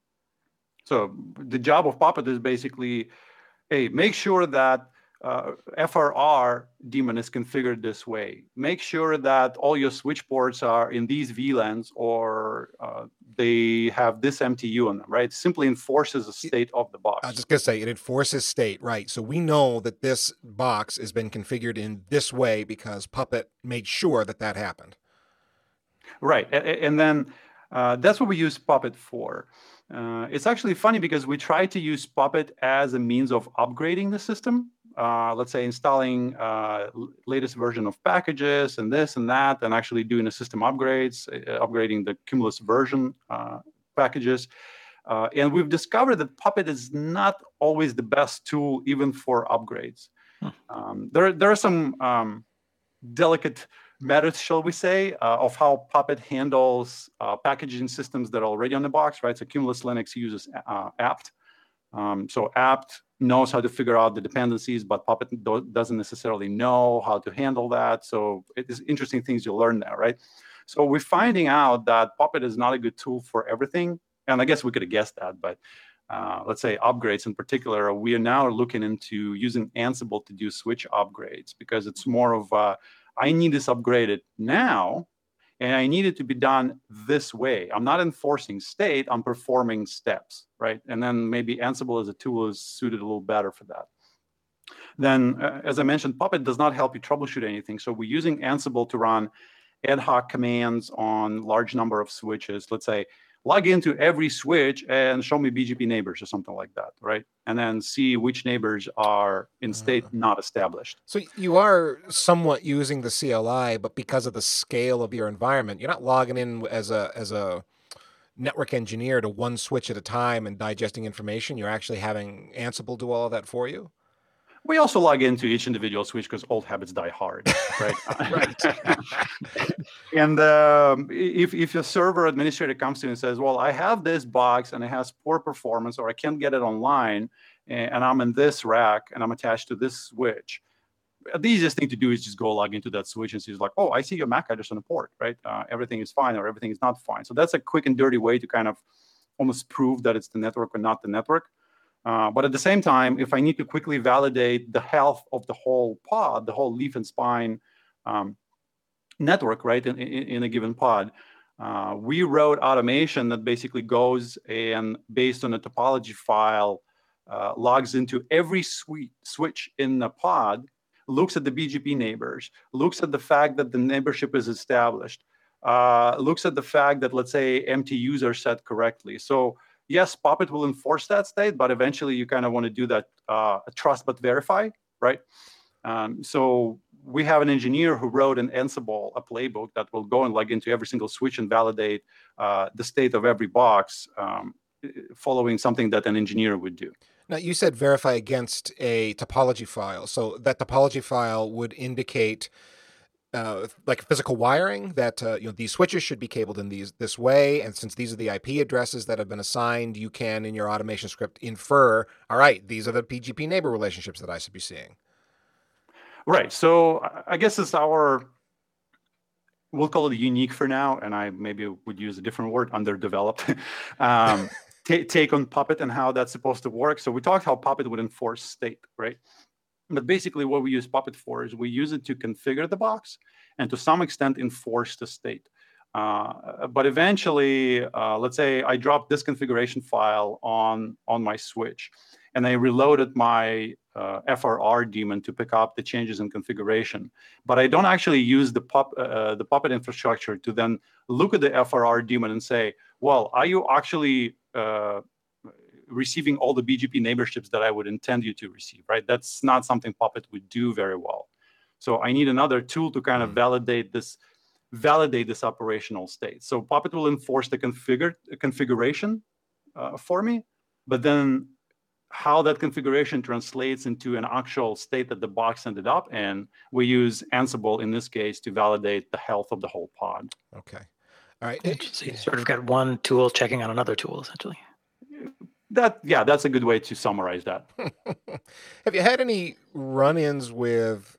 So the job of Puppet is basically, hey, make sure that FRR daemon is configured this way. Make sure that all your switch ports are in these VLANs, or they have this MTU on them, right? Simply enforces the state of the box. I was just going to say, it enforces state, right? So we know that this box has been configured in this way because Puppet made sure that happened. Right. And then that's what we use Puppet for. It's actually funny because we try to use Puppet as a means of upgrading the system. Let's say installing latest version of packages and this and that, and actually doing the system upgrades, upgrading the Cumulus version packages. And we've discovered that Puppet is not always the best tool even for upgrades. There are some delicate matters, shall we say, of how Puppet handles packaging systems that are already on the box, right? So Cumulus Linux uses apt. So apt knows how to figure out the dependencies, but Puppet doesn't necessarily know how to handle that. So it is interesting things you learn there, right? So we're finding out that Puppet is not a good tool for everything. And I guess we could have guessed that, but let's say upgrades in particular, we are now looking into using Ansible to do switch upgrades, because it's more of I need this upgraded now, and I need it to be done this way. I'm not enforcing state, I'm performing steps, right? And then maybe Ansible as a tool is suited a little better for that. Then, as I mentioned, Puppet does not help you troubleshoot anything. So we're using Ansible to run ad hoc commands on large number of switches. Let's say, log into every switch and show me BGP neighbors or something like that, right? And then see which neighbors are in state not established. So you are somewhat using the CLI, but because of the scale of your environment, you're not logging in as a network engineer to one switch at a time and digesting information. You're actually having Ansible do all of that for you? We also log into each individual switch because old habits die hard, right? Right. And if a server administrator comes to you and says, well, I have this box and it has poor performance, or I can't get it online, and I'm in this rack and I'm attached to this switch, the easiest thing to do is just go log into that switch and see, like, oh, I see your MAC address on the port, right? Everything is fine or everything is not fine. So that's a quick and dirty way to kind of almost prove that it's the network or not the network. But at the same time, if I need to quickly validate the health of the whole pod, the whole leaf and spine network, right, in a given pod. We wrote automation that basically goes and, based on a topology file, logs into every switch in the pod, looks at the BGP neighbors, looks at the fact that the neighborship is established, looks at the fact that, let's say, MTUs are set correctly. So yes, Puppet will enforce that state, but eventually you kind of want to do that trust but verify, right? So we have an engineer who wrote in Ansible a playbook that will go and log into every single switch and validate the state of every box, following something that an engineer would do. Now, you said verify against a topology file. So that topology file would indicate like physical wiring, that these switches should be cabled in this way, and since these are the IP addresses that have been assigned, you can, in your automation script, infer, all right, these are the BGP neighbor relationships that I should be seeing. Right. So I guess it's we'll call it unique for now, and I maybe would use a different word, underdeveloped, take on Puppet and how that's supposed to work. So we talked how Puppet would enforce state, right? But basically what we use Puppet for is we use it to configure the box and to some extent enforce the state. But eventually, let's say I dropped this configuration file on my switch, and I reloaded my FRR daemon to pick up the changes in configuration. But I don't actually use the Puppet infrastructure to then look at the FRR daemon and say, well, are you actually receiving all the BGP neighborships that I would intend you to receive, right? That's not something Puppet would do very well. So I need another tool to kind of validate this operational state. So Puppet will enforce the configuration for me, but then how that configuration translates into an actual state that the box ended up in, we use Ansible in this case to validate the health of the whole pod. Okay. All right. So you sort of got one tool checking on another tool, essentially. That's a good way to summarize that. Have you had any run-ins with,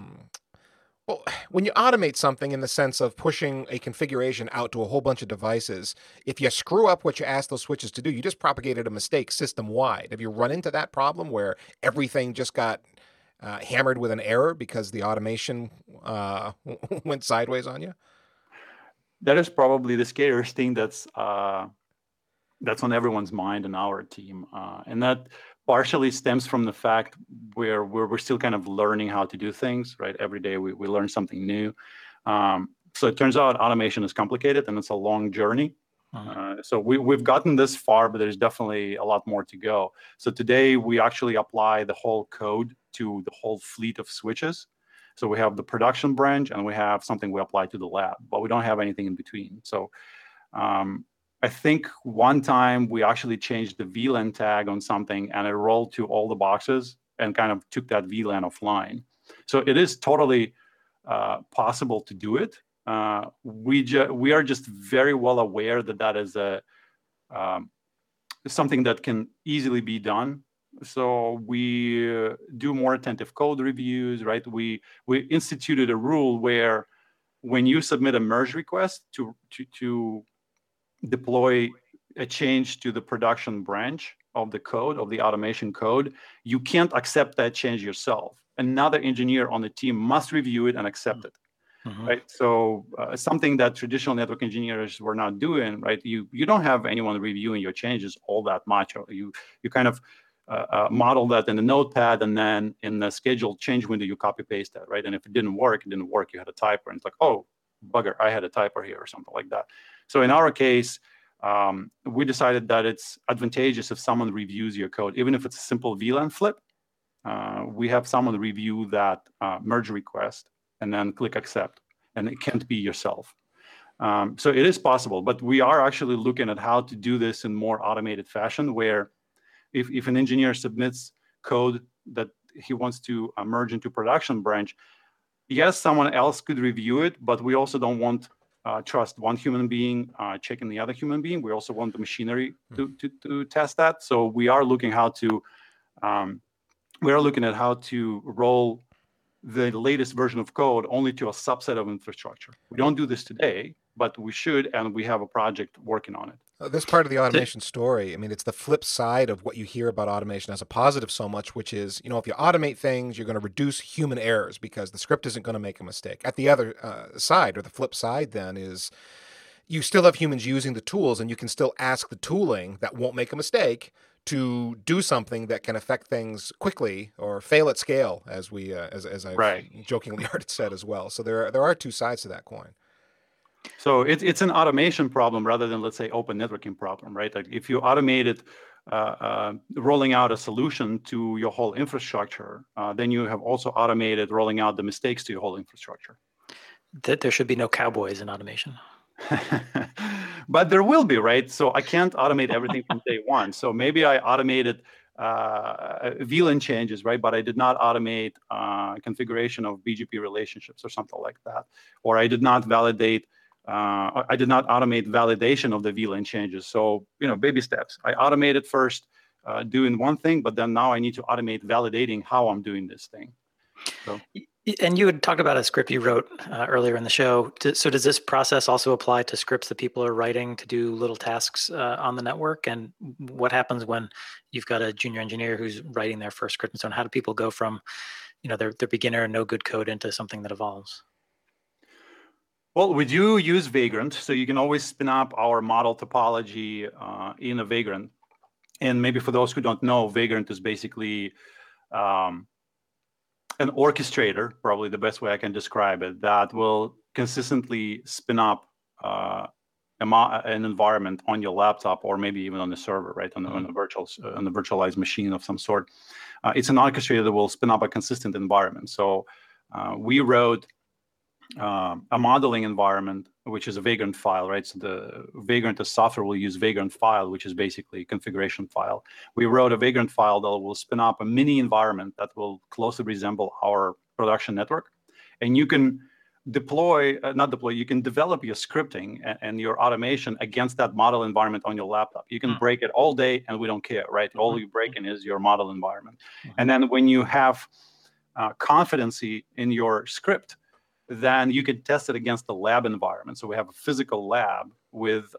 when you automate something in the sense of pushing a configuration out to a whole bunch of devices, if you screw up what you asked those switches to do, you just propagated a mistake system-wide. Have you run into that problem where everything just got hammered with an error because the automation went sideways on you? That is probably the scariest thing that's on everyone's mind in our team. And that partially stems from the fact where we're still kind of learning how to do things, right? Every day we learn something new. So it turns out automation is complicated and it's a long journey. So we've gotten this far, but there's definitely a lot more to go. So today we actually apply the whole code to the whole fleet of switches. So we have the production branch and we have something we apply to the lab, but we don't have anything in between. So I think one time we actually changed the VLAN tag on something and it rolled to all the boxes and kind of took that VLAN offline. So it is totally possible to do it. We are just very well aware that is something that can easily be done. So we do more attentive code reviews, right? We instituted a rule where when you submit a merge request to deploy a change to the production branch of the code, of the automation code, you can't accept that change yourself. Another engineer on the team must review it and accept it. Right? So something that traditional network engineers were not doing, right? You don't have anyone reviewing your changes all that much. You kind of model that in the notepad, and then in the scheduled change window, you copy paste that, right? And if it didn't work, it didn't work. You had a typo, and it's like, oh, bugger, I had a typo here or something like that. So in our case, we decided that it's advantageous if someone reviews your code, even if it's a simple VLAN flip. We have someone review that merge request and then click accept, and it can't be yourself. So it is possible, but we are actually looking at how to do this in more automated fashion, where if an engineer submits code that he wants to merge into production branch, yes, someone else could review it, but we also don't want trust one human being checking the other human being. We also want the machinery to test that. So we are looking at how to roll the latest version of code only to a subset of infrastructure. We don't do this today, but we should, and we have a project working on it. This part of the automation story, I mean, it's the flip side of what you hear about automation as a positive so much, which is, if you automate things, you're going to reduce human errors because the script isn't going to make a mistake. At the other side, or the flip side then, is you still have humans using the tools, and you can still ask the tooling that won't make a mistake to do something that can affect things quickly or fail at scale, as we as I've jokingly heard it said as well. So there are two sides to that coin. So it's an automation problem rather than, let's say, open networking problem, right? Like if you automated rolling out a solution to your whole infrastructure, then you have also automated rolling out the mistakes to your whole infrastructure. That there should be no cowboys in automation. But there will be, right? So I can't automate everything from day one. So maybe I automated VLAN changes, right? But I did not automate configuration of BGP relationships or something like that. Or I did not validate, I did not automate validation of the VLAN changes. So, baby steps. I automated first doing one thing, but then now I need to automate validating how I'm doing this thing. So. And you had talked about a script you wrote earlier in the show. So does this process also apply to scripts that people are writing to do little tasks on the network? And what happens when you've got a junior engineer who's writing their first script and so on? How do people go from, their beginner no good code into something that evolves? Well, we do use Vagrant, so you can always spin up our model topology in a Vagrant. And maybe for those who don't know, Vagrant is basically an orchestrator, probably the best way I can describe it, that will consistently spin up an environment on your laptop or maybe even on the server, right, on a virtualized machine of some sort. It's an orchestrator that will spin up a consistent environment. So we wrote a modeling environment, which is a Vagrant file, right? So the Vagrant, the software will use Vagrant file, which is basically a configuration file. We wrote a Vagrant file that will spin up a mini environment that will closely resemble our production network. And you can you can develop your scripting and your automation against that model environment on your laptop. You can break it all day and we don't care, right? All you're breaking is your model environment. And then when you have confidence in your script, then you can test it against the lab environment. So we have a physical lab with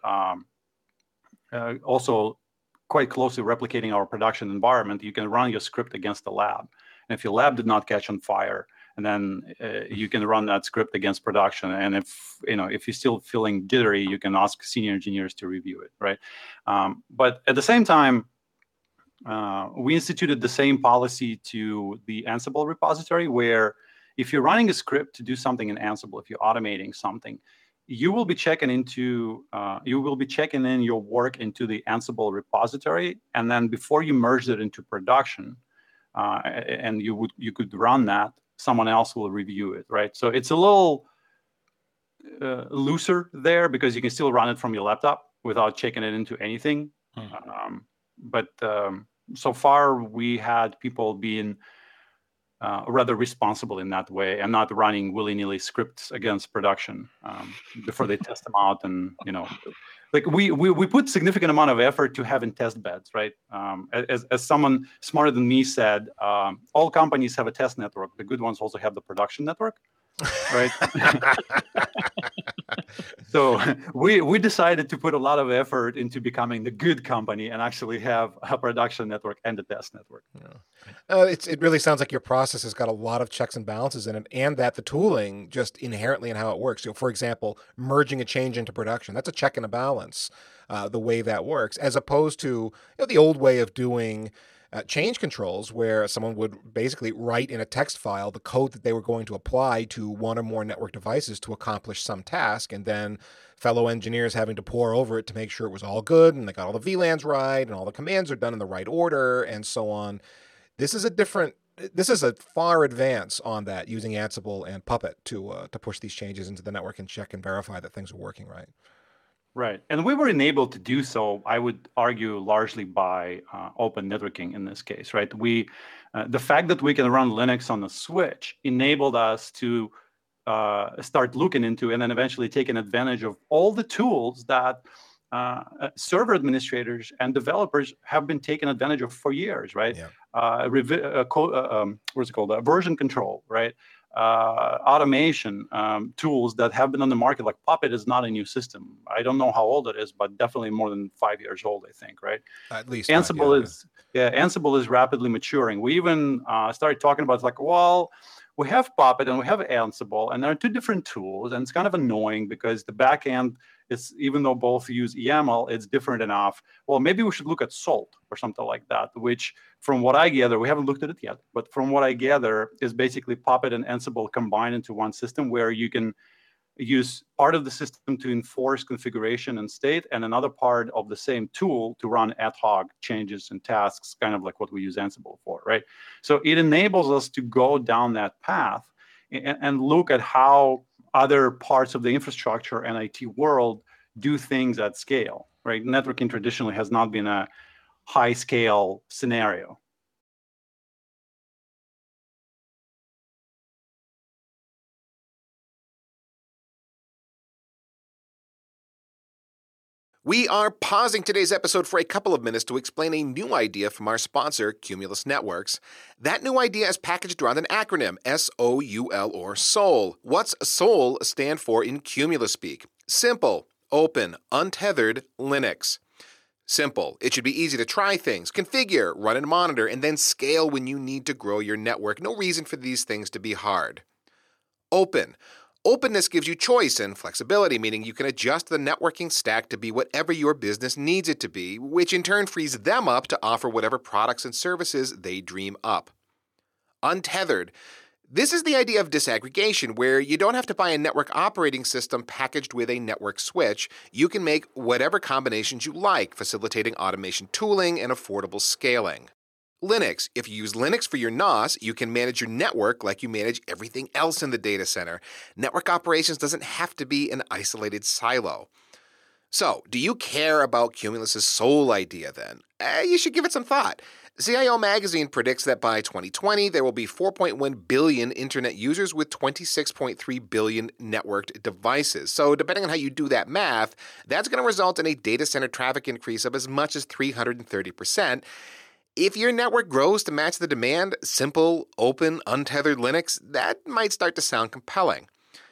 also quite closely replicating our production environment. You can run your script against the lab. And if your lab did not catch on fire, and then you can run that script against production. And if you're still feeling jittery, you can ask senior engineers to review it, right? But at the same time, we instituted the same policy to the Ansible repository, where if you're running a script to do something in Ansible, if you're automating something, you will be checking in your work into the Ansible repository, and then before you merge it into production, and you could run that, someone else will review it, right? So it's a little looser there because you can still run it from your laptop without checking it into anything. But so far we had people being rather responsible in that way and not running willy-nilly scripts against production before they test them out. And like we put significant amount of effort to having test beds, right? As someone smarter than me said, all companies have a test network. The good ones also have the production network, right? So we decided to put a lot of effort into becoming the good company and actually have a production network and a test network. Yeah. It really sounds like your process has got a lot of checks and balances in it, and that the tooling just inherently in how it works. So, for example, merging a change into production, that's a check and a balance, the way that works, as opposed to the old way of doing change controls, where someone would basically write in a text file the code that they were going to apply to one or more network devices to accomplish some task, and then fellow engineers having to pore over it to make sure it was all good and they got all the VLANs right and all the commands are done in the right order and so on. This is a far advance on that, using Ansible and Puppet to push these changes into the network and check and verify that things are working right. Right. And we were enabled to do so, I would argue, largely by open networking in this case, right? The fact that we can run Linux on the switch enabled us to start looking into and then eventually taking advantage of all the tools that server administrators and developers have been taking advantage of for years, right? Yeah. Version control, right? automation tools that have been on the market. Like Puppet is not a new system. I don't know how old it is, but definitely more than 5 years old, I think, right? At least Ansible Ansible is rapidly maturing. We even started talking about like, well, we have Puppet and we have Ansible, and there are two different tools, and it's kind of annoying because the backend is, even though both use YAML, it's different enough. Well, maybe we should look at Salt or something like that, which, from what I gather, we haven't looked at it yet, but from what I gather, is basically Puppet and Ansible combined into one system where you can use part of the system to enforce configuration and state, and another part of the same tool to run ad hoc changes and tasks, kind of like what we use Ansible for, right? So it enables us to go down that path and look at how other parts of the infrastructure and IT world do things at scale, right? Networking traditionally has not been a high scale scenario. We are pausing today's episode for a couple of minutes to explain a new idea from our sponsor, Cumulus Networks. That new idea is packaged around an acronym, SOUL, or SOUL. What's SOUL stand for in Cumulus speak? Simple, open, untethered Linux. Simple. It should be easy to try things, configure, run and monitor, and then scale when you need to grow your network. No reason for these things to be hard. Open. Openness gives you choice and flexibility, meaning you can adjust the networking stack to be whatever your business needs it to be, which in turn frees them up to offer whatever products and services they dream up. Untethered. This is the idea of disaggregation, where you don't have to buy a network operating system packaged with a network switch. You can make whatever combinations you like, facilitating automation tooling and affordable scaling. Linux. If you use Linux for your NOS, you can manage your network like you manage everything else in the data center. Network operations doesn't have to be an isolated silo. So, do you care about Cumulus's SOUL idea then? You should give it some thought. CIO Magazine predicts that by 2020, there will be 4.1 billion internet users with 26.3 billion networked devices. So, depending on how you do that math, that's going to result in a data center traffic increase of as much as 330%. If your network grows to match the demand, simple, open, untethered Linux, that might start to sound compelling.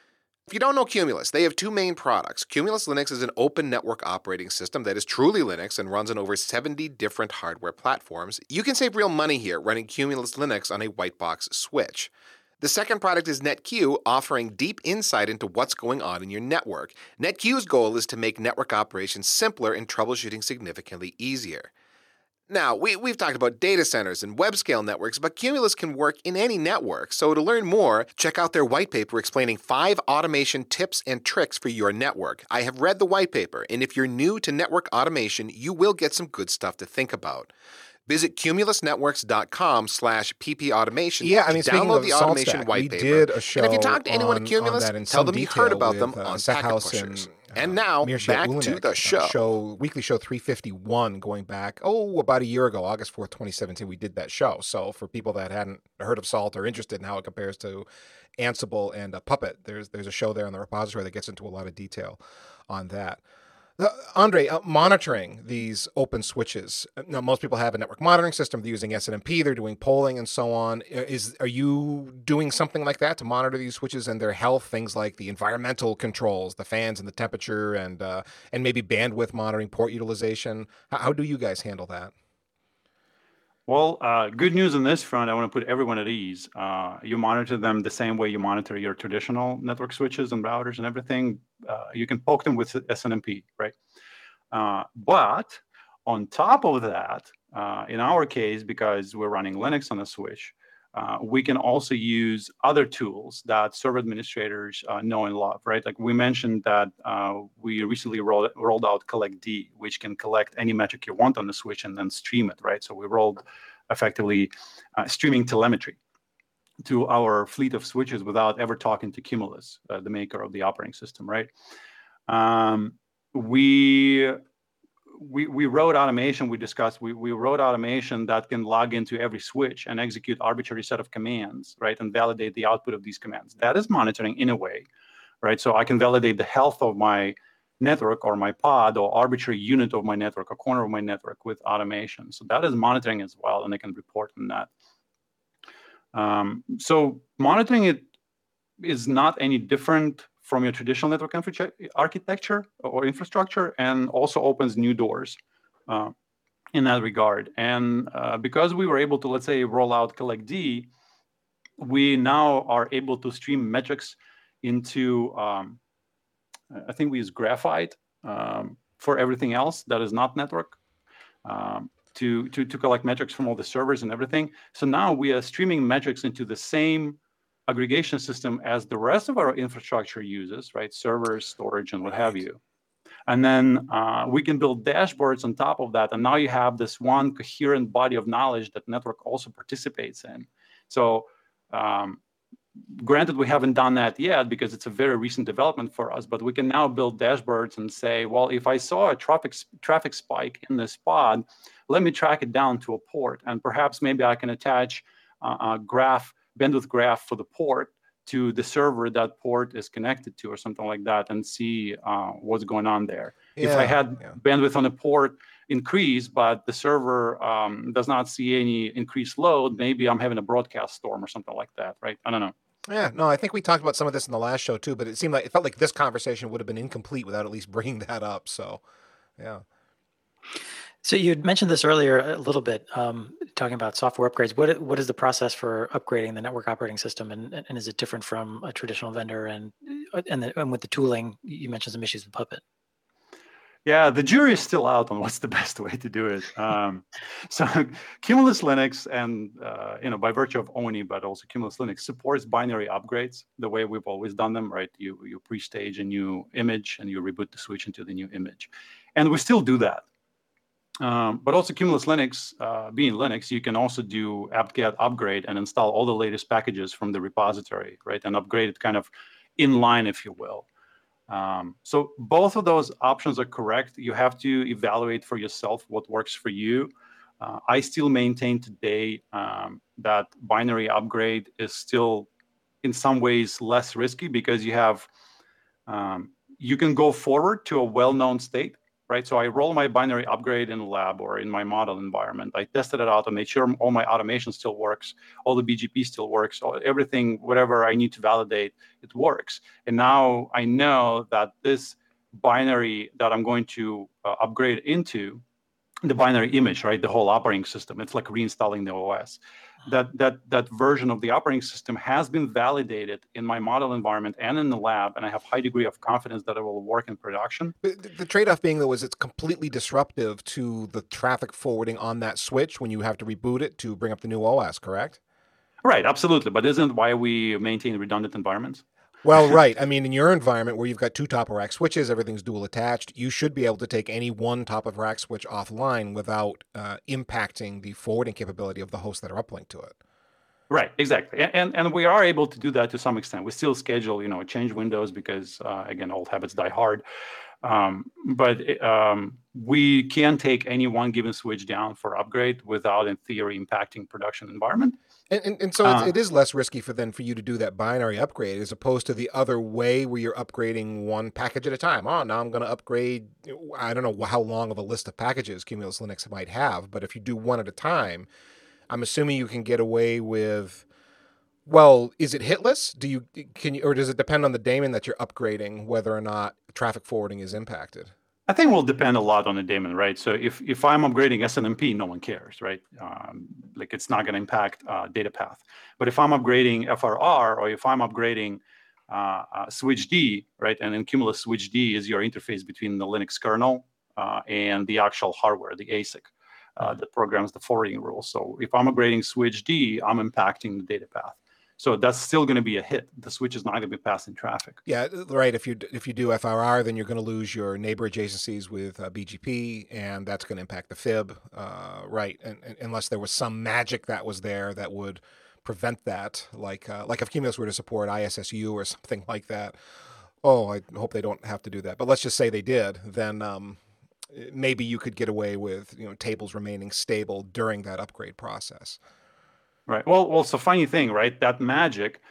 If you don't know Cumulus, they have two main products. Cumulus Linux is an open network operating system that is truly Linux and runs on over 70 different hardware platforms. You can save real money here running Cumulus Linux on a white box switch. The second product is NetQ, offering deep insight into what's going on in your network. NetQ's goal is to make network operations simpler and troubleshooting significantly easier. Now, we've talked about data centers and web-scale networks, but Cumulus can work in any network. So to learn more, check out their white paper explaining 5 automation tips and tricks for your network. I have read the white paper, and if you're new to network automation, you will get some good stuff to think about. Visit cumulusnetworks.com/ppautomation. Yeah, I mean, download the automation SaltStack, white paper. We did a show and if you talk to anyone at Cumulus, tell them you heard about them on Packet Pushers. And now, back to the show. Weekly show 351, going back, about a year ago, August 4th, 2017, we did that show. So for people that hadn't heard of Salt or interested in how it compares to Ansible and Puppet, there's a show there on the repository that gets into a lot of detail on that. Andre, monitoring these open switches. Now, most people have a network monitoring system. They're using SNMP. They're doing polling and so on. Are you doing something like that to monitor these switches and their health? Things like the environmental controls, the fans and the temperature, and maybe bandwidth monitoring, port utilization. How do you guys handle that? Well, good news on this front. I want to put everyone at ease. You monitor them the same way you monitor your traditional network switches and routers and everything. You can poke them with SNMP, right? But on top of that, in our case, because we're running Linux on a switch, we can also use other tools that server administrators know and love, right? Like we mentioned that we recently rolled out CollectD, which can collect any metric you want on the switch and then stream it, right? So we rolled effectively streaming telemetry to our fleet of switches without ever talking to Cumulus, the maker of the operating system, right? We wrote automation. We wrote automation that can log into every switch and execute arbitrary set of commands, right, and validate the output of these commands. That is monitoring in a way, right? So I can validate the health of my network or my pod or arbitrary unit of my network or corner of my network with automation. So that is monitoring as well, and I can report on that. So monitoring it is not any different from your traditional network architecture or infrastructure, and also opens new doors in that regard. And because we were able to, let's say, roll out CollectD, we now are able to stream metrics into, I think we use Graphite for everything else that is not network, to collect metrics from all the servers and everything. So now we are streaming metrics into the same aggregation system as the rest of our infrastructure uses, right? Servers, storage, and what have you. And then we can build dashboards on top of that. And now you have this one coherent body of knowledge that network also participates in. So granted, we haven't done that yet because it's a very recent development for us, but we can now build dashboards and say, well, if I saw a traffic spike in this pod, let me track it down to a port. And perhaps maybe I can attach a bandwidth graph for the port to the server that port is connected to or something like that, and see what's going on there. If I had bandwidth on a port increase, but the server does not see any increased load, maybe I'm having a broadcast storm or something like that, right? I don't know. Yeah, no, I think we talked about some of this in the last show too, but it felt like this conversation would have been incomplete without at least bringing that up. So, yeah. So you had mentioned this earlier a little bit, talking about software upgrades. What is the process for upgrading the network operating system, and is it different from a traditional vendor? And with the tooling, you mentioned some issues with Puppet. Yeah, the jury is still out on what's the best way to do it. So Cumulus Linux, and by virtue of ONI, but also Cumulus Linux, supports binary upgrades the way we've always done them, right? You pre-stage a new image and you reboot the switch into the new image, and we still do that. But also Cumulus Linux, being Linux, you can also do apt-get upgrade and install all the latest packages from the repository, right? And upgrade it kind of in line, if you will. So both of those options are correct. You have to evaluate for yourself what works for you. I still maintain today that binary upgrade is still in some ways less risky because you can go forward to a well-known state, right? So I roll my binary upgrade in the lab or in my model environment. I tested it out and made sure all my automation still works, all the BGP still works, everything, whatever I need to validate, it works. And now I know that this binary that I'm going to upgrade into, the binary image, right? The whole operating system, it's like reinstalling the OS. That version of the operating system has been validated in my model environment and in the lab, and I have high degree of confidence that it will work in production. The trade-off being, though, is it's completely disruptive to the traffic forwarding on that switch when you have to reboot it to bring up the new OS, correct? Right, absolutely. But isn't why we maintain redundant environments? Well, right. I mean, in your environment where you've got two top-of-rack switches, everything's dual attached, you should be able to take any one top-of-rack switch offline without impacting the forwarding capability of the hosts that are uplinked to it. Right, exactly. And we are able to do that to some extent. We still schedule, change windows because, again, old habits die hard. But we can take any one given switch down for upgrade without, in theory, impacting production environment. And so it is less risky for you to do that binary upgrade as opposed to the other way where you're upgrading one package at a time. Oh, now I'm going to upgrade, I don't know how long of a list of packages Cumulus Linux might have, but if you do one at a time, I'm assuming you can get away with, well, is it hitless? Or does it depend on the daemon that you're upgrading whether or not traffic forwarding is impacted? I think it will depend a lot on the daemon, right? So if I'm upgrading SNMP, no one cares, right? Like it's not going to impact data path. But if I'm upgrading FRR or if I'm upgrading switchd, right? And then Cumulus switchd is your interface between the Linux kernel and the actual hardware, the ASIC that programs the forwarding rules. So if I'm upgrading switchd, I'm impacting the data path. So that's still going to be a hit. The switch is not going to be passing traffic. Yeah, right. If you do FRR, then you're going to lose your neighbor adjacencies with BGP, and that's going to impact the FIB, right? And unless there was some magic that was there that would prevent that, like if Cumulus were to support ISSU or something like that. Oh, I hope they don't have to do that. But let's just say they did, then maybe you could get away with tables remaining stable during that upgrade process. Right. Well, it's a funny thing, right? That magic,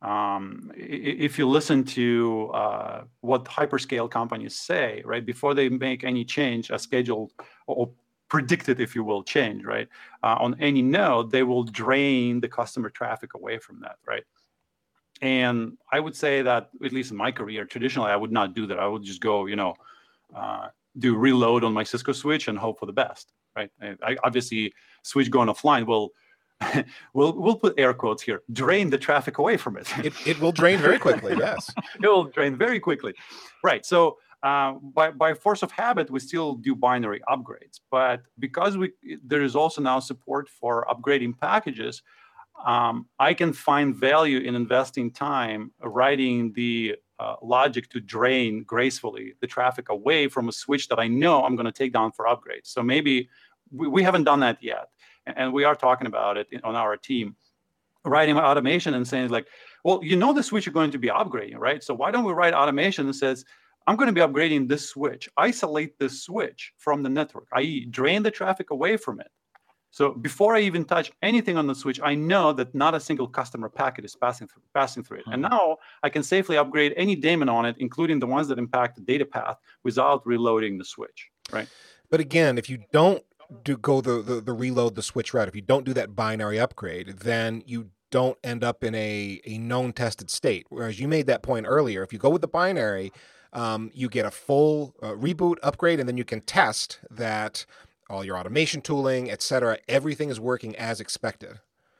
if you listen to what hyperscale companies say, right, before they make any change, a scheduled or predicted, if you will, change, right, on any node, they will drain the customer traffic away from that, right? And I would say that, at least in my career, traditionally, I would not do that. I would just go, do reload on my Cisco switch and hope for the best, right? I obviously, switch going offline will, we'll put air quotes here, drain the traffic away from it. It will drain very quickly, yes. It will drain very quickly. Right. So by force of habit, we still do binary upgrades. But because there is also now support for upgrading packages, I can find value in investing time writing the logic to drain gracefully the traffic away from a switch that I know I'm going to take down for upgrades. So maybe we haven't done that yet. And we are talking about it on our team, writing automation and saying like, well, the switch you're going to be upgrading, right? So why don't we write automation that says, I'm going to be upgrading this switch, isolate this switch from the network, i.e. drain the traffic away from it. So before I even touch anything on the switch, I know that not a single customer packet is passing through it. And now I can safely upgrade any daemon on it, including the ones that impact the data path, without reloading the switch, right? But again, if you don't go the reload the switch route, if you don't do that binary upgrade, then you don't end up in a known tested state. Whereas you made that point earlier, if you go with the binary, you get a full reboot upgrade, and then you can test that all your automation tooling, et cetera, everything is working as expected.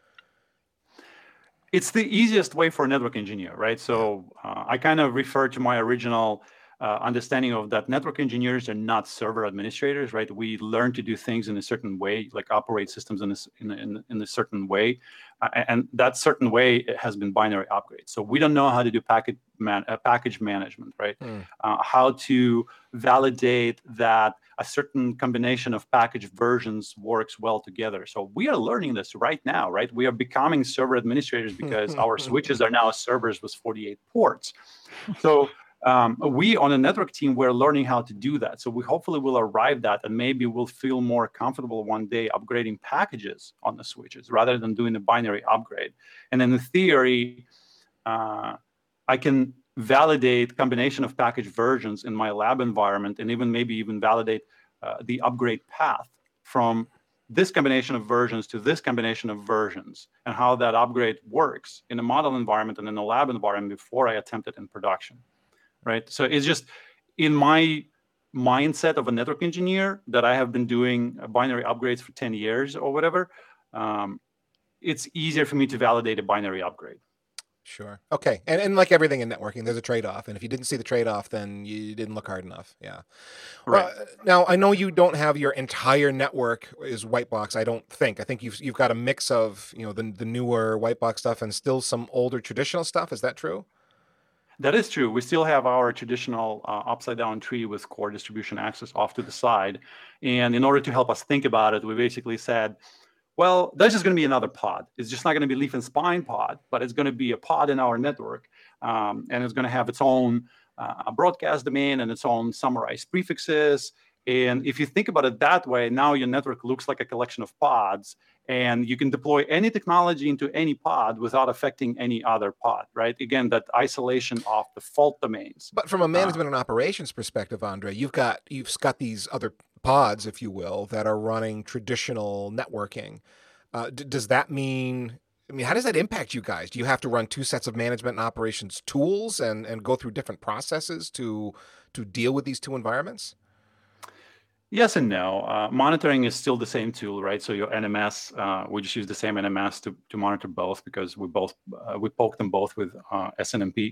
It's the easiest way for a network engineer, right? So I kind of refer to my original understanding of that network engineers are not server administrators, right? We learn to do things in a certain way, like operate systems in a certain way. And that certain way has been binary upgrades. So we don't know how to do package management, right? How to validate that a certain combination of package versions works well together. So we are learning this right now, right? We are becoming server administrators because our switches are now servers with 48 ports. So we on a network team, we're learning how to do that. So we hopefully will arrive at, and maybe we'll feel more comfortable one day upgrading packages on the switches rather than doing a binary upgrade. And in theory, I can validate combination of package versions in my lab environment, and maybe even validate the upgrade path from this combination of versions to this combination of versions, and how that upgrade works in a model environment and in a lab environment before I attempt it in production. Right. So it's just in my mindset of a network engineer that I have been doing binary upgrades for 10 years or whatever. It's easier for me to validate a binary upgrade. Sure. Okay. And like everything in networking, there's a trade-off. And if you didn't see the trade-off, then you didn't look hard enough. Yeah. Right. Now, I know you don't have your entire network is white box. I don't think. I think you've got a mix of, the newer white box stuff and still some older traditional stuff. Is that true? That is true. We still have our traditional upside-down tree with core distribution access off to the side. And in order to help us think about it, we basically said, well, that's just going to be another pod. It's just not going to be leaf and spine pod, but it's going to be a pod in our network. And it's going to have its own broadcast domain and its own summarized prefixes. And if you think about it that way, now your network looks like a collection of pods, and you can deploy any technology into any pod without affecting any other pod, right? Again, that isolation of the fault domains. But from a management and operations perspective, Andre, you've got these other pods, if you will, that are running traditional networking. Does that mean, how does that impact you guys? Do you have to run two sets of management and operations tools and go through different processes to deal with these two environments? Yes and no. Monitoring is still the same tool, right? So your NMS, we just use the same NMS to monitor both, because we poke them both with SNMP.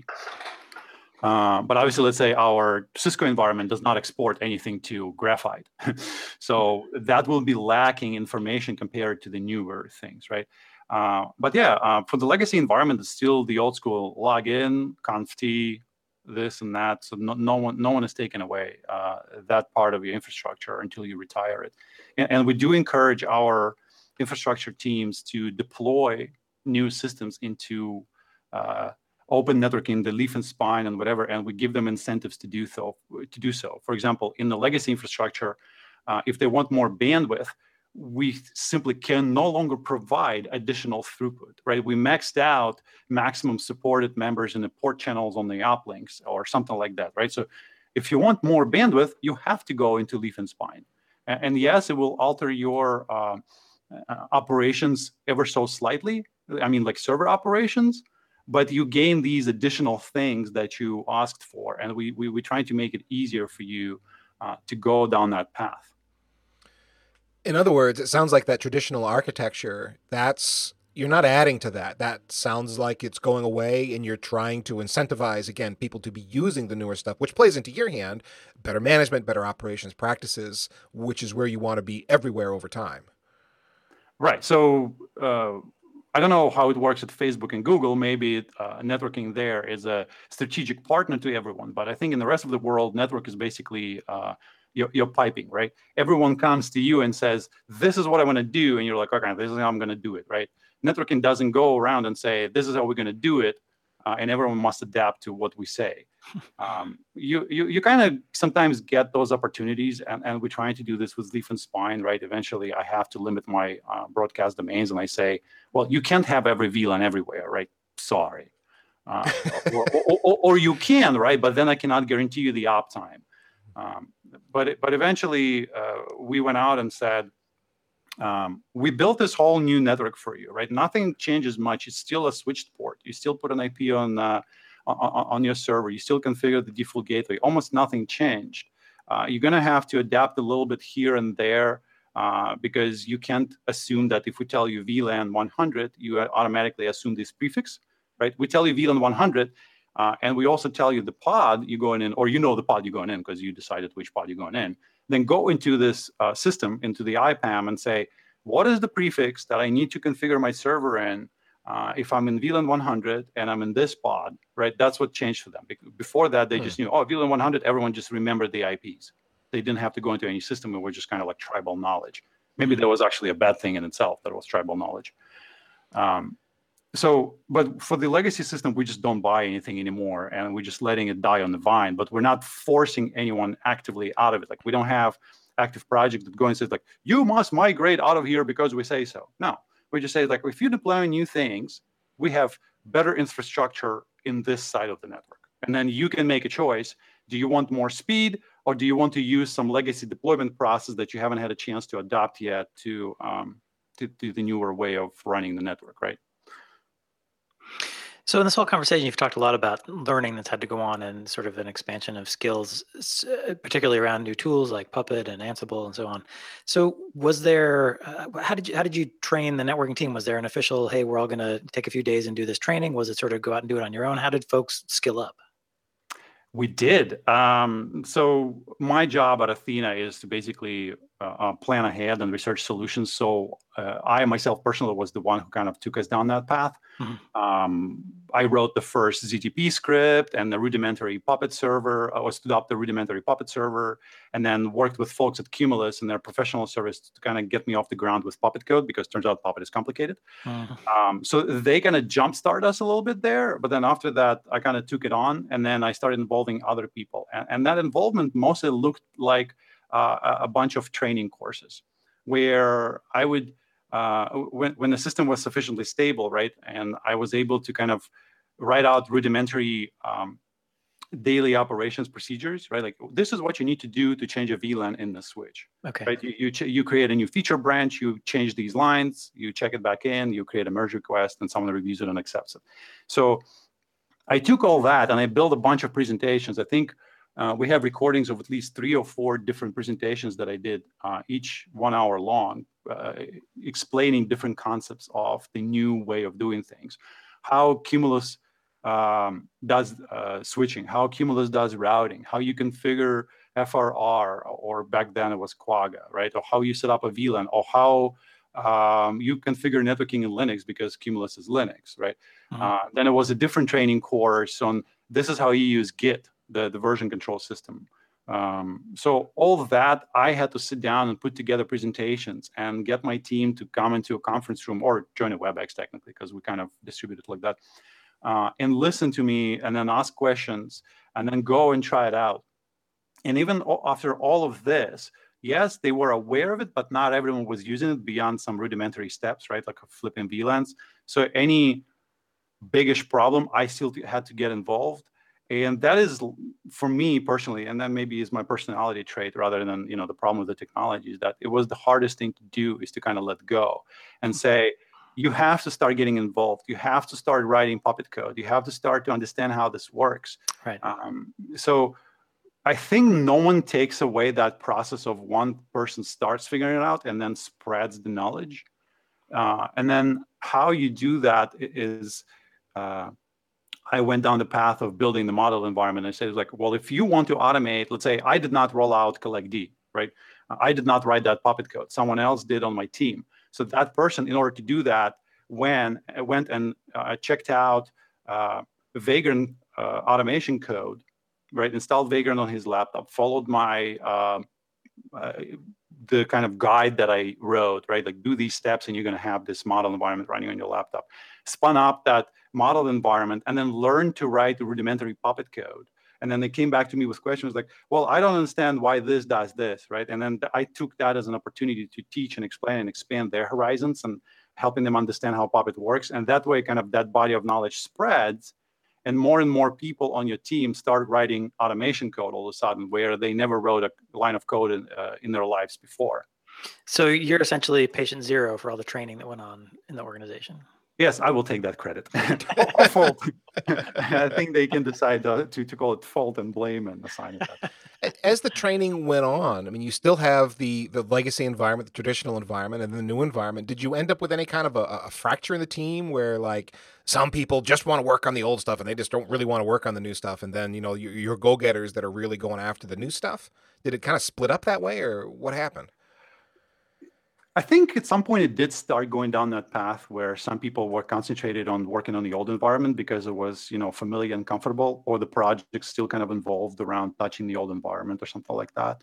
But obviously, let's say our Cisco environment does not export anything to Graphite. So that will be lacking information compared to the newer things, right? But yeah, for the legacy environment, it's still the old school login, conft, this and that. So no one is taking away that part of your infrastructure until you retire it. And we do encourage our infrastructure teams to deploy new systems into open networking, the leaf and spine and whatever, and we give them incentives to do so. For example, in the legacy infrastructure, if they want more bandwidth, we simply can no longer provide additional throughput, right? We maxed out maximum supported members in the port channels on the uplinks or something like that, right? So if you want more bandwidth, you have to go into leaf and spine. And yes, it will alter your operations ever so slightly. I mean, like server operations, but you gain these additional things that you asked for, and we trying to make it easier for you to go down that path. In other words, it sounds like that traditional architecture, you're not adding to that. That sounds like it's going away, and you're trying to incentivize, again, people to be using the newer stuff, which plays into your hand, better management, better operations practices, which is where you want to be everywhere over time. Right. So I don't know how it works at Facebook and Google. Maybe networking there is a strategic partner to everyone. But I think in the rest of the world, network is basically your piping, right? Everyone comes to you and says, this is what I want to do. And you're like, okay, this is how I'm going to do it, right? Networking doesn't go around and say, this is how we're going to do it. And everyone must adapt to what we say. You kind of sometimes get those opportunities, and we're trying to do this with Leaf and Spine, right? Eventually, I have to limit my broadcast domains, and I say, well, you can't have every VLAN everywhere, right? Sorry. Or you can, right? But then I cannot guarantee you the uptime. But eventually, we went out and said, we built this whole new network for you, right? Nothing changes much. It's still a switched port. You still put an IP on your server. You still configure the default gateway. Almost nothing changed. You're going to have to adapt a little bit here and there because you can't assume that if we tell you VLAN 100, you automatically assume this prefix, right? We tell you VLAN 100, and we also tell you the pod you're going in, or you know the pod you're going in because you decided which pod you're going in. Then go into this system, into the IPAM, and say, what is the prefix that I need to configure my server in if I'm in VLAN 100 and I'm in this pod, right? That's what changed for them. Before that, they just knew, VLAN 100, everyone just remembered the IPs. They didn't have to go into any system. It was just kind of like tribal knowledge. Maybe that was actually a bad thing in itself, that it was tribal knowledge. But for the legacy system, we just don't buy anything anymore, and we're just letting it die on the vine. But we're not forcing anyone actively out of it. Like, we don't have active project that go and says like, you must migrate out of here because we say so. No, we just say like, if you deploy new things, we have better infrastructure in this side of the network, and then you can make a choice. Do you want more speed, or do you want to use some legacy deployment process that you haven't had a chance to adopt yet to the newer way of running the network, right? So in this whole conversation, you've talked a lot about learning that's had to go on and sort of an expansion of skills, particularly around new tools like Puppet and Ansible and so on. So was there, how did you train the networking team? Was there an official, hey, we're all going to take a few days and do this training? Was it sort of go out and do it on your own? How did folks skill up? We did. So my job at Athena is to basically plan ahead and research solutions. So I myself personally was the one who kind of took us down that path. Mm-hmm. I wrote the first ZTP script and the rudimentary Puppet server. I stood up the rudimentary Puppet server, and then worked with folks at Cumulus and their professional service to kind of get me off the ground with Puppet code, because it turns out Puppet is complicated. Mm-hmm. So they kind of jumpstart us a little bit there. But then after that, I kind of took it on, and then I started involving other people. And that involvement mostly looked like a bunch of training courses where I would, when the system was sufficiently stable, right, and I was able to kind of write out rudimentary daily operations procedures, right? Like, this is what you need to do to change a VLAN in the switch. Okay. Right? You create a new feature branch, you change these lines, you check it back in, you create a merge request, and someone reviews it and accepts it. So I took all that and I built a bunch of presentations. I think we have recordings of at least 3 or 4 different presentations that I did, each 1 hour long, explaining different concepts of the new way of doing things. How Cumulus does switching, how Cumulus does routing, how you configure FRR, or back then it was Quagga, right? Or how you set up a VLAN, or how you configure networking in Linux, because Cumulus is Linux, right? Mm-hmm. Then it was a different training course on this is how you use Git, the version control system. So all of that, I had to sit down and put together presentations and get my team to come into a conference room, or join a WebEx technically, because we kind of distribute it like that, and listen to me, and then ask questions, and then go and try it out. And even after all of this, yes, they were aware of it, but not everyone was using it beyond some rudimentary steps, right? Like flipping VLANs. So any biggish problem, I still had to get involved. And that is, for me personally, and that maybe is my personality trait rather than, the problem with the technology, is that it was the hardest thing to do, is to kind of let go and say, you have to start getting involved. You have to start writing Puppet code. You have to start to understand how this works. Right. So I think no one takes away that process of one person starts figuring it out and then spreads the knowledge. And then how you do that is, I went down the path of building the model environment. I said, like, well, if you want to automate, let's say I did not roll out collectd, right? I did not write that Puppet code. Someone else did on my team. So that person, in order to do that, went and checked out Vagrant automation code, right? Installed Vagrant on his laptop, followed my the kind of guide that I wrote, right? Like, do these steps and you're going to have this model environment running on your laptop. Spun up that model environment and then learned to write the rudimentary Puppet code. And then they came back to me with questions like, well, I don't understand why this does this, right? And then I took that as an opportunity to teach and explain and expand their horizons and helping them understand how Puppet works. And that way, kind of that body of knowledge spreads, and more people on your team start writing automation code all of a sudden, where they never wrote a line of code in their lives before. So you're essentially patient zero for all the training that went on in the organization. Yes, I will take that credit. Fault. I think they can decide to call it fault and blame and assign it that. As the training went on, I mean, you still have the legacy environment, the traditional environment, and the new environment. Did you end up with any kind of a fracture in the team where, like, some people just want to work on the old stuff and they just don't really want to work on the new stuff, and then, you know, your go-getters that are really going after the new stuff? Did it kind of split up that way, or what happened? I think at some point it did start going down that path where some people were concentrated on working on the old environment because it was, you know, familiar and comfortable, or the project still kind of involved around touching the old environment or something like that.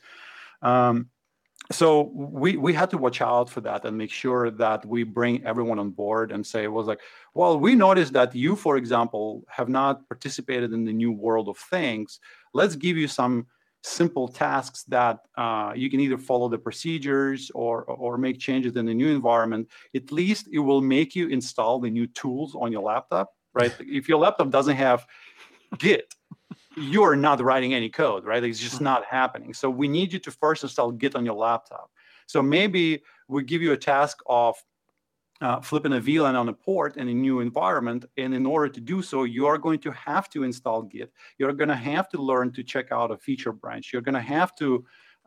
So we had to watch out for that and make sure that we bring everyone on board and say, it was like, well, we noticed that you, for example, have not participated in the new world of things. Let's give you some simple tasks that you can either follow the procedures or make changes in the new environment. At least it will make you install the new tools on your laptop, right? If your laptop doesn't have Git, you're not writing any code, right? It's just not happening. So we need you to first install Git on your laptop. So maybe we give you a task of flipping a VLAN on a port in a new environment. And in order to do so, you are going to have to install Git. You're going to have to learn to check out a feature branch. You're going to have to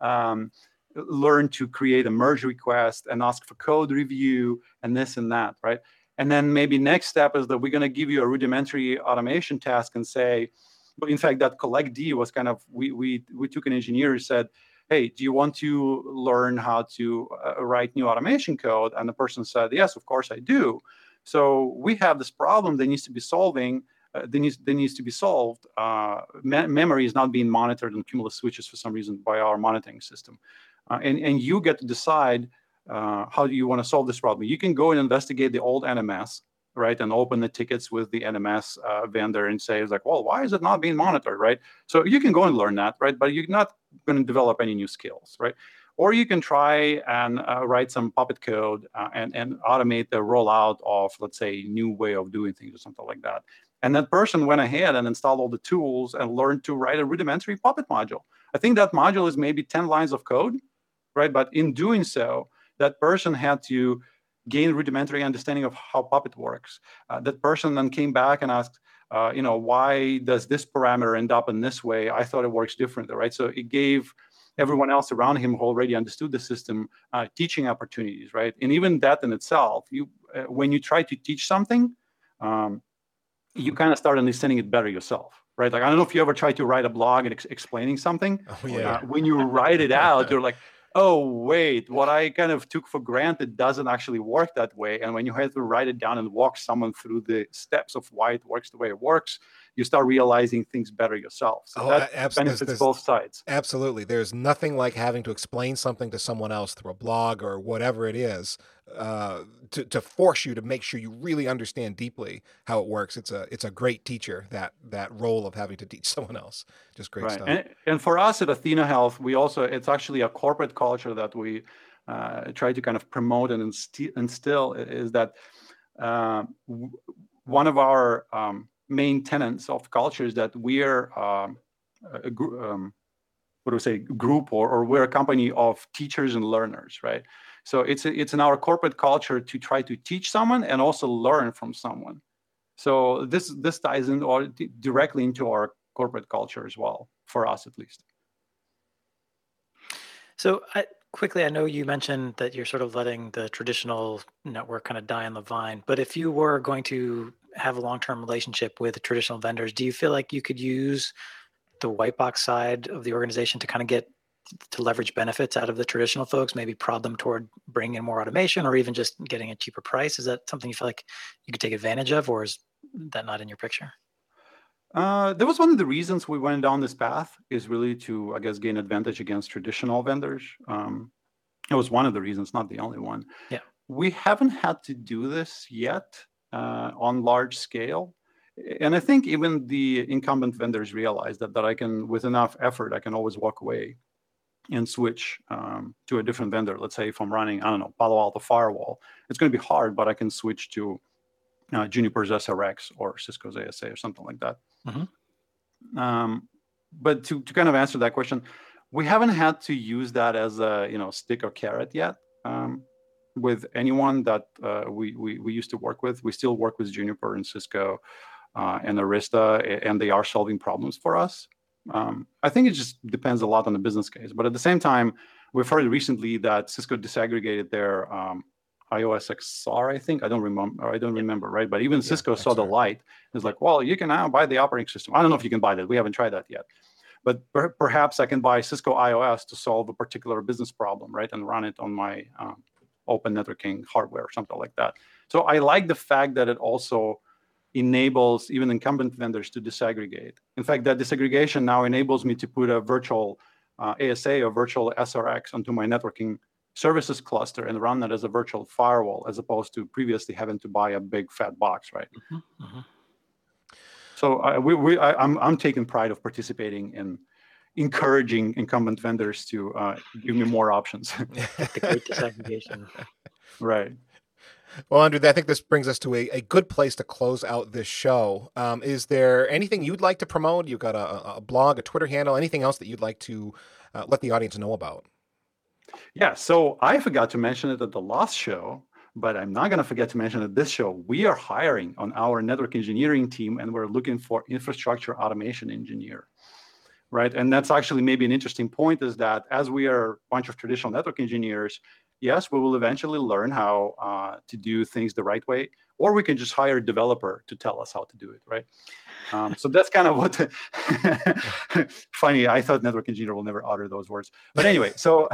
learn to create a merge request and ask for code review and this and that, right? And then maybe next step is that we're going to give you a rudimentary automation task and say, but in fact, that collecd was kind of, we took an engineer who said, hey, do you want to learn how to write new automation code? And the person said, yes, of course I do. So we have this problem that needs to be solving. That needs to be solved. Memory is not being monitored on Cumulus switches for some reason by our monitoring system. And you get to decide how do you want to solve this problem. You can go and investigate the old NMS, right, and open the tickets with the NMS vendor and say, it's like, well, why is it not being monitored, right? So you can go and learn that, right? But you're not going to develop any new skills, right? Or you can try and write some Puppet code and automate the rollout of, let's say, new way of doing things or something like that. And that person went ahead and installed all the tools and learned to write a rudimentary Puppet module. I think that module is maybe 10 lines of code, right? But in doing so, that person had to gain rudimentary understanding of how Puppet works. That person then came back and asked, why does this parameter end up in this way? I thought it works differently, right? So it gave everyone else around him who already understood the system teaching opportunities, right? And even that in itself, when you try to teach something, you kind of start understanding it better yourself, right? Like, I don't know if you ever tried to write a blog and explaining something. Oh, yeah. When you write it out, you're like, oh, wait, what I kind of took for granted doesn't actually work that way. And when you have to write it down and walk someone through the steps of why it works the way it works, you start realizing things better yourself. So that benefits both sides. Absolutely. There's nothing like having to explain something to someone else through a blog or whatever it is to force you to make sure you really understand deeply how it works. It's a great teacher, that role of having to teach someone else. Just great stuff. And for us at Athenahealth, it's actually a corporate culture that we try to kind of promote and instill is that one of our main tenets of culture is that we're a group or we're a company of teachers and learners, right? So it's in our corporate culture to try to teach someone and also learn from someone. So this ties in or directly into our corporate culture as well, for us at least. So quickly, I know you mentioned that you're sort of letting the traditional network kind of die on the vine, but if you were going to have a long-term relationship with traditional vendors, do you feel like you could use the Whitebox side of the organization to kind of get to leverage benefits out of the traditional folks, maybe prod them toward bringing in more automation or even just getting a cheaper price? Is that something you feel like you could take advantage of, or is that not in your picture? That was one of the reasons we went down this path, is really to, I guess, gain advantage against traditional vendors. It was one of the reasons, not the only one. Yeah. We haven't had to do this yet on large scale. And I think even the incumbent vendors realize that I can, with enough effort, I can always walk away and switch to a different vendor. Let's say if I'm running, I don't know, Palo Alto Firewall, it's going to be hard, but I can switch to Juniper's SRX or Cisco's ASA or something like that. Mm-hmm. But to kind of answer that question, we haven't had to use that as a stick or carrot yet with anyone that we used to work with. We still work with Juniper and Cisco and Arista, and they are solving problems for us. I think it just depends a lot on the business case. But at the same time, we've heard recently that Cisco disaggregated their iOS XR, I think. I don't remember, right? But even Cisco saw the light. It's like, well, you can now buy the operating system. I don't know if you can buy that. We haven't tried that yet. But perhaps I can buy Cisco iOS to solve a particular business problem, right? And run it on my open networking hardware or something like that. So I like the fact that it also enables even incumbent vendors to disaggregate. In fact, that disaggregation now enables me to put a virtual ASA or virtual SRX onto my networking services cluster and run that as a virtual firewall, as opposed to previously having to buy a big fat box, right? Mm-hmm. Mm-hmm. So I'm taking pride of participating in encouraging incumbent vendors to give me more options. The great disaggregation. Right. Well, Andrew, I think this brings us to a good place to close out this show. Is there anything you'd like to promote? You've got a blog, a Twitter handle, anything else that you'd like to let the audience know about? Yeah, so I forgot to mention it at the last show, but I'm not going to forget to mention it this show. We are hiring on our network engineering team, and we're looking for infrastructure automation engineer, right? And that's actually maybe an interesting point, is that as we are a bunch of traditional network engineers, yes, we will eventually learn how to do things the right way, or we can just hire a developer to tell us how to do it, right? So that's kind of what, funny, I thought network engineer will never utter those words. But anyway, so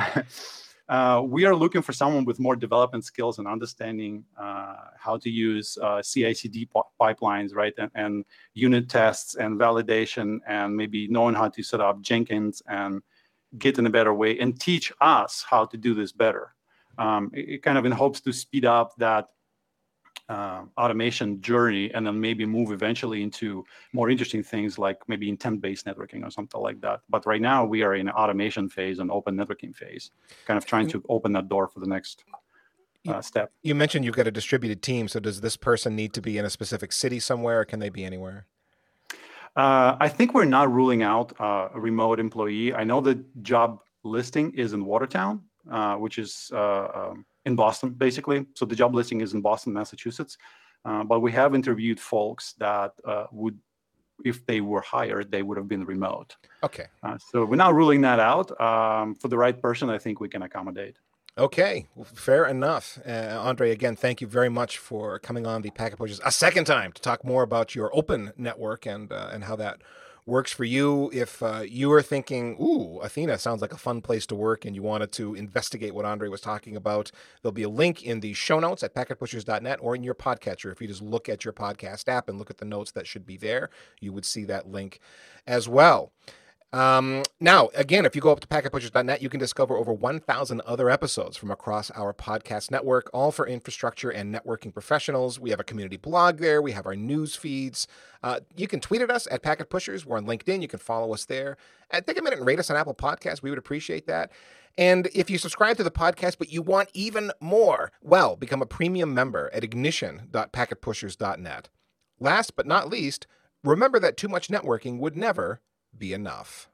we are looking for someone with more development skills and understanding how to use CI/CD pipelines, right? And unit tests and validation, and maybe knowing how to set up Jenkins and Git in a better way, and teach us how to do this better. It kind of in hopes to speed up that automation journey, and then maybe move eventually into more interesting things like maybe intent-based networking or something like that. But right now we are in an automation phase and open networking phase, kind of trying to open that door for the next step. You mentioned you've got a distributed team. So does this person need to be in a specific city somewhere, or can they be anywhere? I think we're not ruling out a remote employee. I know the job listing is in Watertown, which is in Boston, basically. So the job listing is in Boston, Massachusetts. But we have interviewed folks that would, if they were hired, they would have been remote. Okay. So we're not ruling that out. For the right person, I think we can accommodate. Okay, fair enough. Andre, again, thank you very much for coming on the Packet Pushers a second time to talk more about your open network and how that works for you. If you are thinking, ooh, Athena sounds like a fun place to work, and you wanted to investigate what Andre was talking about, there'll be a link in the show notes at packetpushers.net or in your podcatcher. If you just look at your podcast app and look at the notes that should be there, you would see that link as well. Now, again, if you go up to packetpushers.net, you can discover over 1,000 other episodes from across our podcast network, all for infrastructure and networking professionals. We have a community blog there. We have our news feeds. You can tweet at us at Packet Pushers. We're on LinkedIn. You can follow us there. Take a minute and rate us on Apple Podcasts. We would appreciate that. And if you subscribe to the podcast, but you want even more, well, become a premium member at ignition.packetpushers.net. Last but not least, remember that too much networking would never be enough.